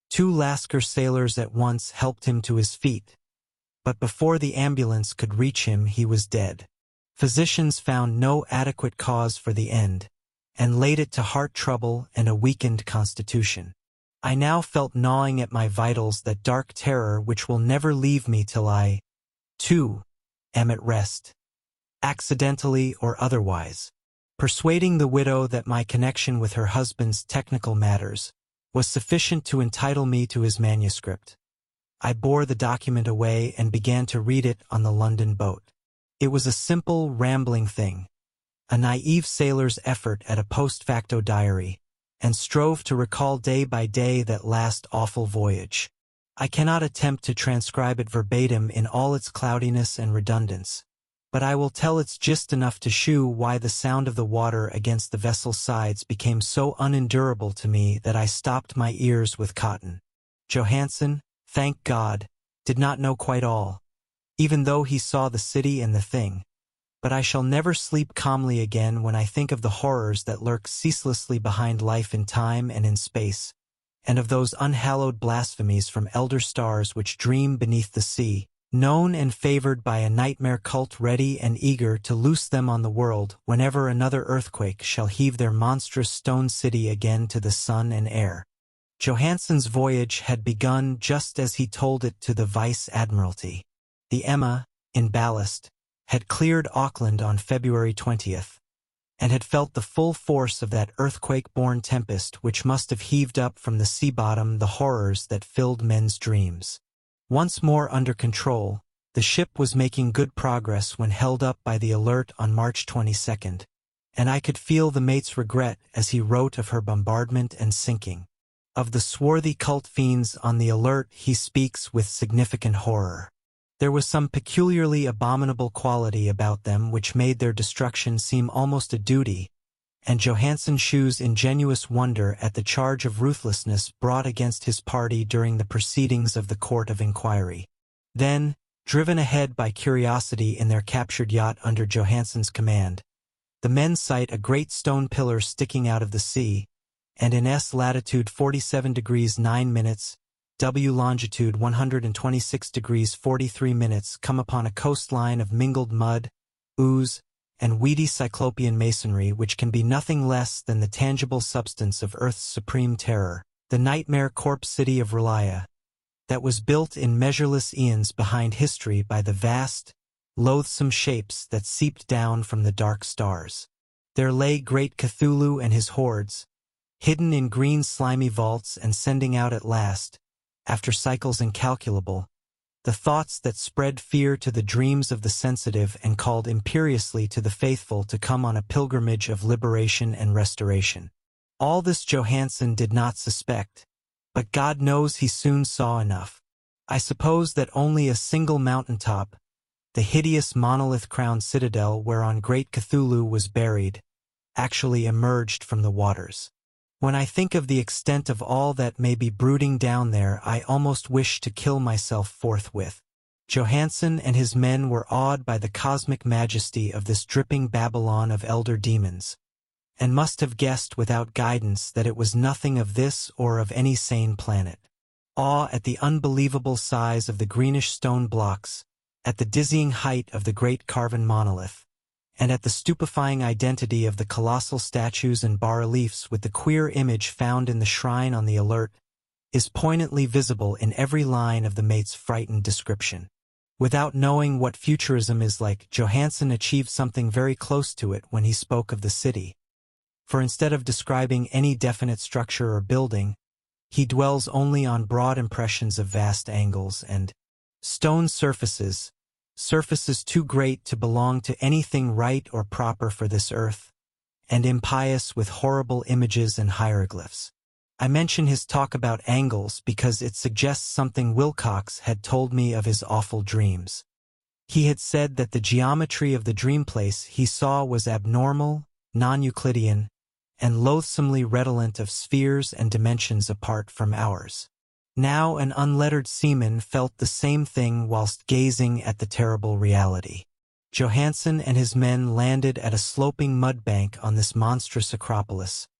Two Lascar sailors at once helped him to his feet, but before the ambulance could reach him he was dead. Physicians found no adequate cause for the end, and laid it to heart trouble and a weakened constitution. I now felt gnawing at my vitals that dark terror which will never leave me till I, too, am at rest, accidentally or otherwise. Persuading the widow that my connection with her husband's technical matters was sufficient to entitle me to his manuscript, I bore the document away and began to read it on the London boat. It was a simple, rambling thing, a naive sailor's effort at a post facto diary, and strove to recall day by day that last awful voyage. I cannot attempt to transcribe it verbatim in all its cloudiness and redundance, but I will tell its gist enough to shew why the sound of the water against the vessel's sides became so unendurable to me that I stopped my ears with cotton. Johansen, thank God, did not know quite all, even though he saw the city and the thing, but I shall never sleep calmly again when I think of the horrors that lurk ceaselessly behind life in time and in space, and of those unhallowed blasphemies from elder stars which dream beneath the sea, known and favored by a nightmare cult ready and eager to loose them on the world whenever another earthquake shall heave their monstrous stone city again to the sun and air. Johansen's voyage had begun just as he told it to the Vice-Admiralty. The Emma, in ballast, had cleared Auckland on February twentieth, and had felt the full force of that earthquake-born tempest which must have heaved up from the sea bottom the horrors that filled men's dreams. Once more under control, the ship was making good progress when held up by the Alert on March twenty-second, and I could feel the mate's regret as he wrote of her bombardment and sinking. Of the swarthy cult fiends on the Alert he speaks with significant horror. There was some peculiarly abominable quality about them which made their destruction seem almost a duty, and Johansen shews ingenuous wonder at the charge of ruthlessness brought against his party during the proceedings of the Court of Inquiry. Then, driven ahead by curiosity in their captured yacht under Johansen's command, the men sight a great stone pillar sticking out of the sea, and in S latitude forty-seven degrees nine minutes, W longitude one hundred twenty-six degrees forty-three minutes come upon a coastline of mingled mud, ooze, and weedy cyclopean masonry which can be nothing less than the tangible substance of Earth's supreme terror, the nightmare corpse city of Relia, that was built in measureless eons behind history by the vast, loathsome shapes that seeped down from the dark stars. There lay great Cthulhu and his hordes, hidden in green slimy vaults and sending out at last, after cycles incalculable, the thoughts that spread fear to the dreams of the sensitive and called imperiously to the faithful to come on a pilgrimage of liberation and restoration. All this Johansen did not suspect, but God knows he soon saw enough. I suppose that only a single mountaintop, the hideous monolith-crowned citadel whereon great Cthulhu was buried, actually emerged from the waters. When I think of the extent of all that may be brooding down there, I almost wish to kill myself forthwith. Johansen and his men were awed by the cosmic majesty of this dripping Babylon of elder demons, and must have guessed without guidance that it was nothing of this or of any sane planet. Awe at the unbelievable size of the greenish stone blocks, at the dizzying height of the great carven monolith, and at the stupefying identity of the colossal statues and bas-reliefs with the queer image found in the shrine on the Alert, is poignantly visible in every line of the mate's frightened description. Without knowing what futurism is like, Johansen achieved something very close to it when he spoke of the city. For instead of describing any definite structure or building, he dwells only on broad impressions of vast angles and stone surfaces, surfaces too great to belong to anything right or proper for this earth, and impious with horrible images and hieroglyphs. I mention his talk about angles because it suggests something Wilcox had told me of his awful dreams. He had said that the geometry of the dream place he saw was abnormal, non-Euclidean, and loathsomely redolent of spheres and dimensions apart from ours. Now an unlettered seaman felt the same thing whilst gazing at the terrible reality. Johansen and his men landed at a sloping mud bank on this monstrous acropolis,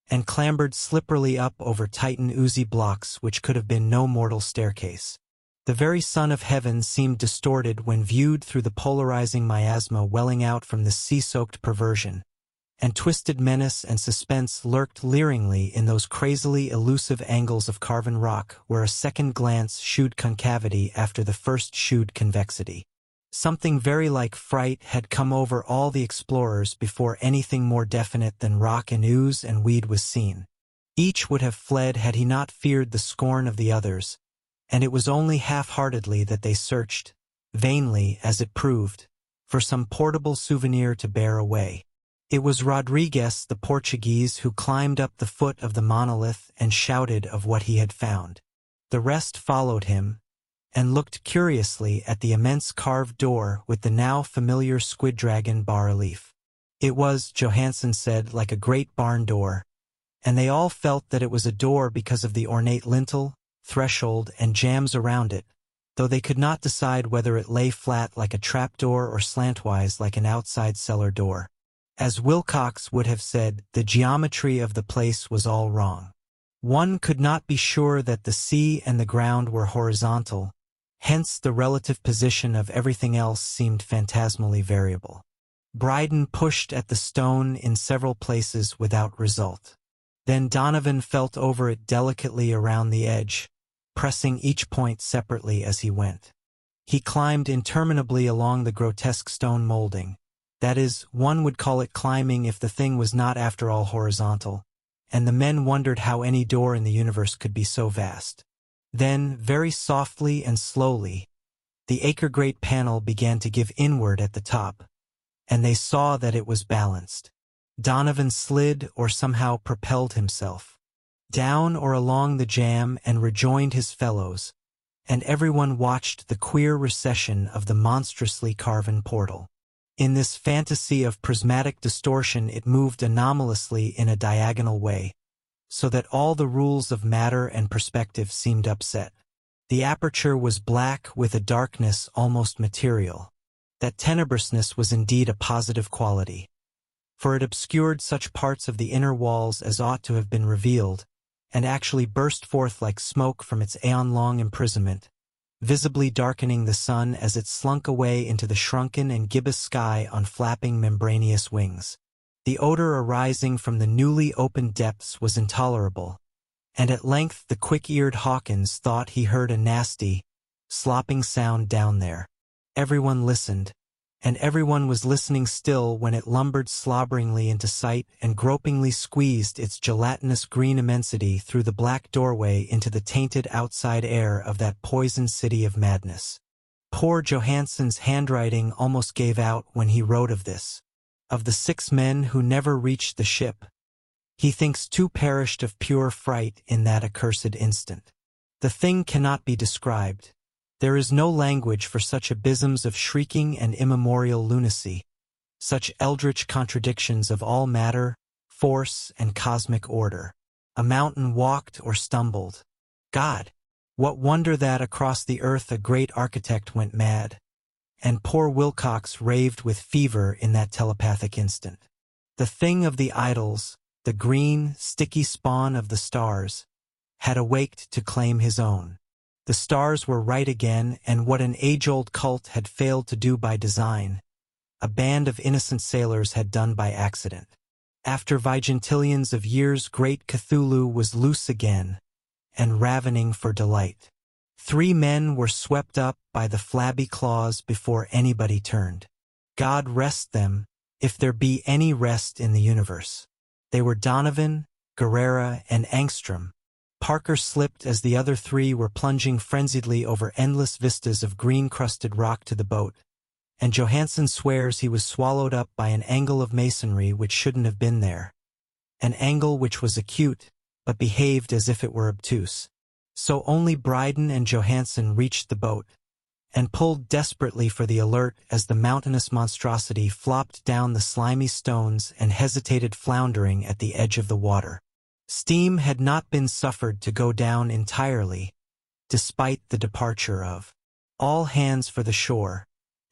and clambered slipperily up over Titan oozy blocks which could have been no mortal staircase. The very sun of heaven seemed distorted when viewed through the polarizing miasma welling out from this sea-soaked perversion, and twisted menace and suspense lurked leeringly in those crazily elusive angles of carven rock where a second glance shewed concavity after the first shewed convexity. Something very like fright had come over all the explorers before anything more definite than rock and ooze and weed was seen. Each would have fled had he not feared the scorn of the others, and it was only half-heartedly that they searched, vainly as it proved, for some portable souvenir to bear away. It was Rodriguez the Portuguese who climbed up the foot of the monolith and shouted of what he had found. The rest followed him, and looked curiously at the immense carved door with the now familiar squid dragon bas-relief. It was, Johansen said, like a great barn door, and they all felt that it was a door because of the ornate lintel, threshold, and jambs around it, though they could not decide whether it lay flat like a trapdoor or slantwise like an outside cellar door. As Wilcox would have said, the geometry of the place was all wrong. One could not be sure that the sea and the ground were horizontal, hence the relative position of everything else seemed phantasmally variable. Bryden pushed at the stone in several places without result. Then Donovan felt over it delicately around the edge, pressing each point separately as he went. He climbed interminably along the grotesque stone molding. That is, one would call it climbing if the thing was not after all horizontal, and the men wondered how any door in the universe could be so vast. Then, very softly and slowly, the acre-great panel began to give inward at the top, and they saw that it was balanced. Donovan slid or somehow propelled himself down or along the jamb and rejoined his fellows, and everyone watched the queer recession of the monstrously carven portal. In this fantasy of prismatic distortion it moved anomalously in a diagonal way, so that all the rules of matter and perspective seemed upset. The aperture was black with a darkness almost material. That tenebrousness was indeed a positive quality, for it obscured such parts of the inner walls as ought to have been revealed, and actually burst forth like smoke from its aeon-long imprisonment, visibly darkening the sun as it slunk away into the shrunken and gibbous sky on flapping membranous wings. The odor arising from the newly opened depths was intolerable, and at length the quick-eared Hawkins thought he heard a nasty, slopping sound down there. Everyone listened, and everyone was listening still when it lumbered slobberingly into sight and gropingly squeezed its gelatinous green immensity through the black doorway into the tainted outside air of that poisoned city of madness. Poor Johansen's handwriting almost gave out when he wrote of this. Of the six men who never reached the ship, he thinks two perished of pure fright in that accursed instant. The thing cannot be described. There is no language for such abysms of shrieking and immemorial lunacy, such eldritch contradictions of all matter, force, and cosmic order. A mountain walked or stumbled. God! What wonder that across the earth a great architect went mad, and poor Wilcox raved with fever in that telepathic instant. The thing of the idols, the green, sticky spawn of the stars, had awaked to claim his own. The stars were right again, and what an age-old cult had failed to do by design, a band of innocent sailors had done by accident. After vigintillions of years, great Cthulhu was loose again, and ravening for delight. Three men were swept up by the flabby claws before anybody turned. God rest them, if there be any rest in the universe. They were Donovan, Guerrera, and Angstrom. Parker slipped as the other three were plunging frenziedly over endless vistas of green-crusted rock to the boat, and Johansen swears he was swallowed up by an angle of masonry which shouldn't have been there. An angle which was acute, but behaved as if it were obtuse. So only Bryden and Johansen reached the boat, and pulled desperately for the Alert as the mountainous monstrosity flopped down the slimy stones and hesitated floundering at the edge of the water. Steam had not been suffered to go down entirely, despite the departure of all hands for the shore,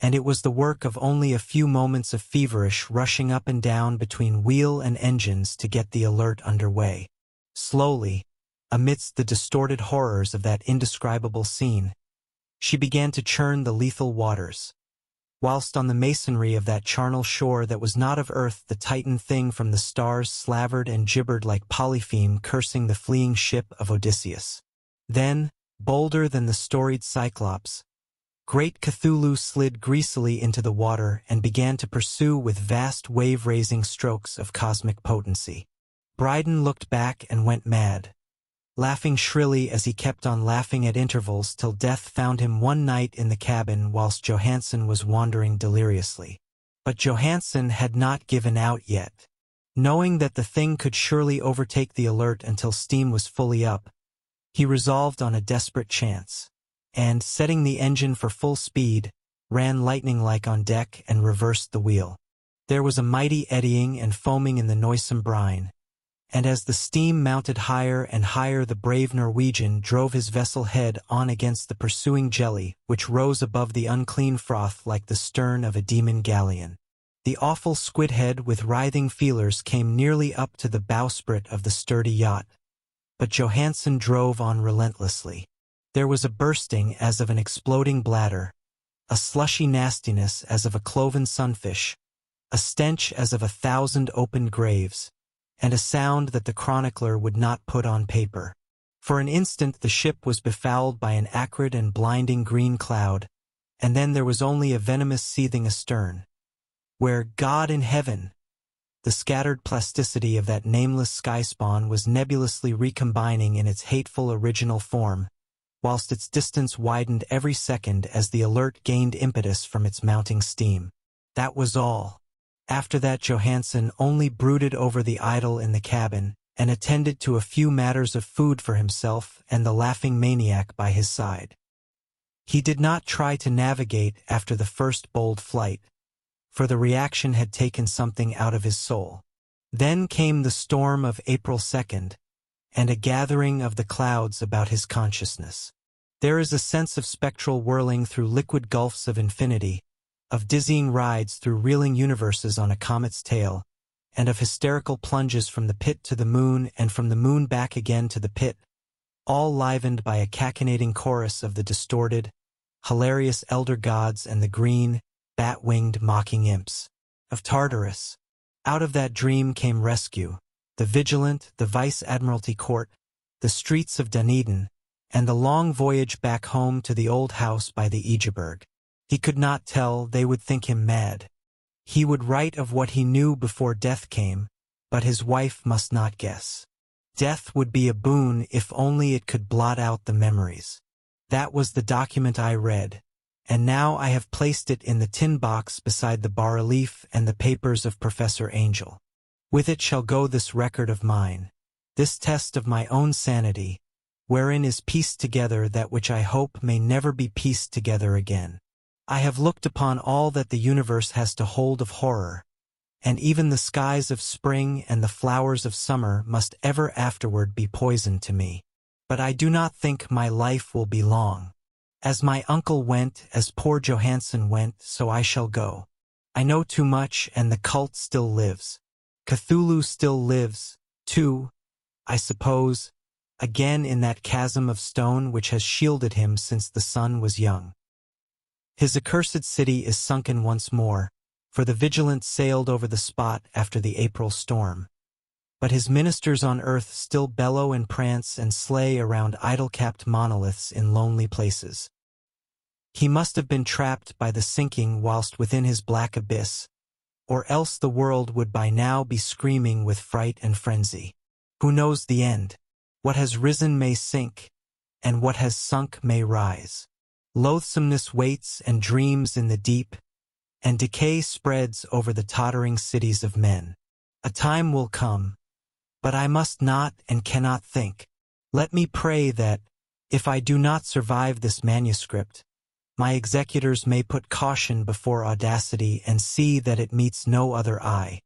and it was the work of only a few moments of feverish rushing up and down between wheel and engines to get the alert underway. Slowly, amidst the distorted horrors of that indescribable scene, she began to churn the lethal waters, whilst on the masonry of that charnel shore that was not of earth the Titan thing from the stars slavered and gibbered like Polypheme cursing the fleeing ship of Odysseus. Then, bolder than the storied Cyclops, great Cthulhu slid greasily into the water and began to pursue with vast wave-raising strokes of cosmic potency. Bryden looked back and went mad, laughing shrilly as he kept on laughing at intervals till death found him one night in the cabin whilst Johansen was wandering deliriously. But Johansen had not given out yet. Knowing that the thing could surely overtake the alert until steam was fully up, he resolved on a desperate chance, and, setting the engine for full speed, ran lightning-like on deck and reversed the wheel. There was a mighty eddying and foaming in the noisome brine, and as the steam mounted higher and higher the brave Norwegian drove his vessel head on against the pursuing jelly, which rose above the unclean froth like the stern of a demon galleon. The awful squid-head with writhing feelers came nearly up to the bowsprit of the sturdy yacht, but Johansen drove on relentlessly. There was a bursting as of an exploding bladder, a slushy nastiness as of a cloven sunfish, a stench as of a thousand opened graves, and a sound that the chronicler would not put on paper. For an instant the ship was befouled by an acrid and blinding green cloud, and then there was only a venomous seething astern, where, God in heaven, the scattered plasticity of that nameless sky-spawn was nebulously recombining in its hateful original form, whilst its distance widened every second as the alert gained impetus from its mounting steam. That was all. After that Johansen only brooded over the idol in the cabin, and attended to a few matters of food for himself and the laughing maniac by his side. He did not try to navigate after the first bold flight, for the reaction had taken something out of his soul. Then came the storm of April second, and a gathering of the clouds about his consciousness. There is a sense of spectral whirling through liquid gulfs of infinity, of dizzying rides through reeling universes on a comet's tail, and of hysterical plunges from the pit to the moon and from the moon back again to the pit, all livened by a cachinnating chorus of the distorted, hilarious elder gods and the green, bat-winged mocking imps of Tartarus. Out of that dream came rescue, the Vigilant, the Vice-Admiralty Court, the streets of Dunedin, and the long voyage back home to the old house by the Egeberg. He could not tell, they would think him mad. He would write of what he knew before death came, but his wife must not guess. Death would be a boon if only it could blot out the memories. That was the document I read, and now I have placed it in the tin box beside the bas-relief and the papers of Professor Angel. With it shall go this record of mine, this test of my own sanity, wherein is pieced together that which I hope may never be pieced together again. I have looked upon all that the universe has to hold of horror, and even the skies of spring and the flowers of summer must ever afterward be poison to me. But I do not think my life will be long. As my uncle went, as poor Johansen went, so I shall go. I know too much, and the cult still lives. Cthulhu still lives, too, I suppose, again in that chasm of stone which has shielded him since the sun was young. His accursed city is sunken once more, for the Vigilant sailed over the spot after the April storm. But his ministers on earth still bellow and prance and slay around idol-capped monoliths in lonely places. He must have been trapped by the sinking whilst within his black abyss, or else the world would by now be screaming with fright and frenzy. Who knows the end? What has risen may sink, and what has sunk may rise. Loathsomeness waits and dreams in the deep, and decay spreads over the tottering cities of men. A time will come, but I must not and cannot think. Let me pray that, if I do not survive this manuscript, my executors may put caution before audacity and see that it meets no other eye.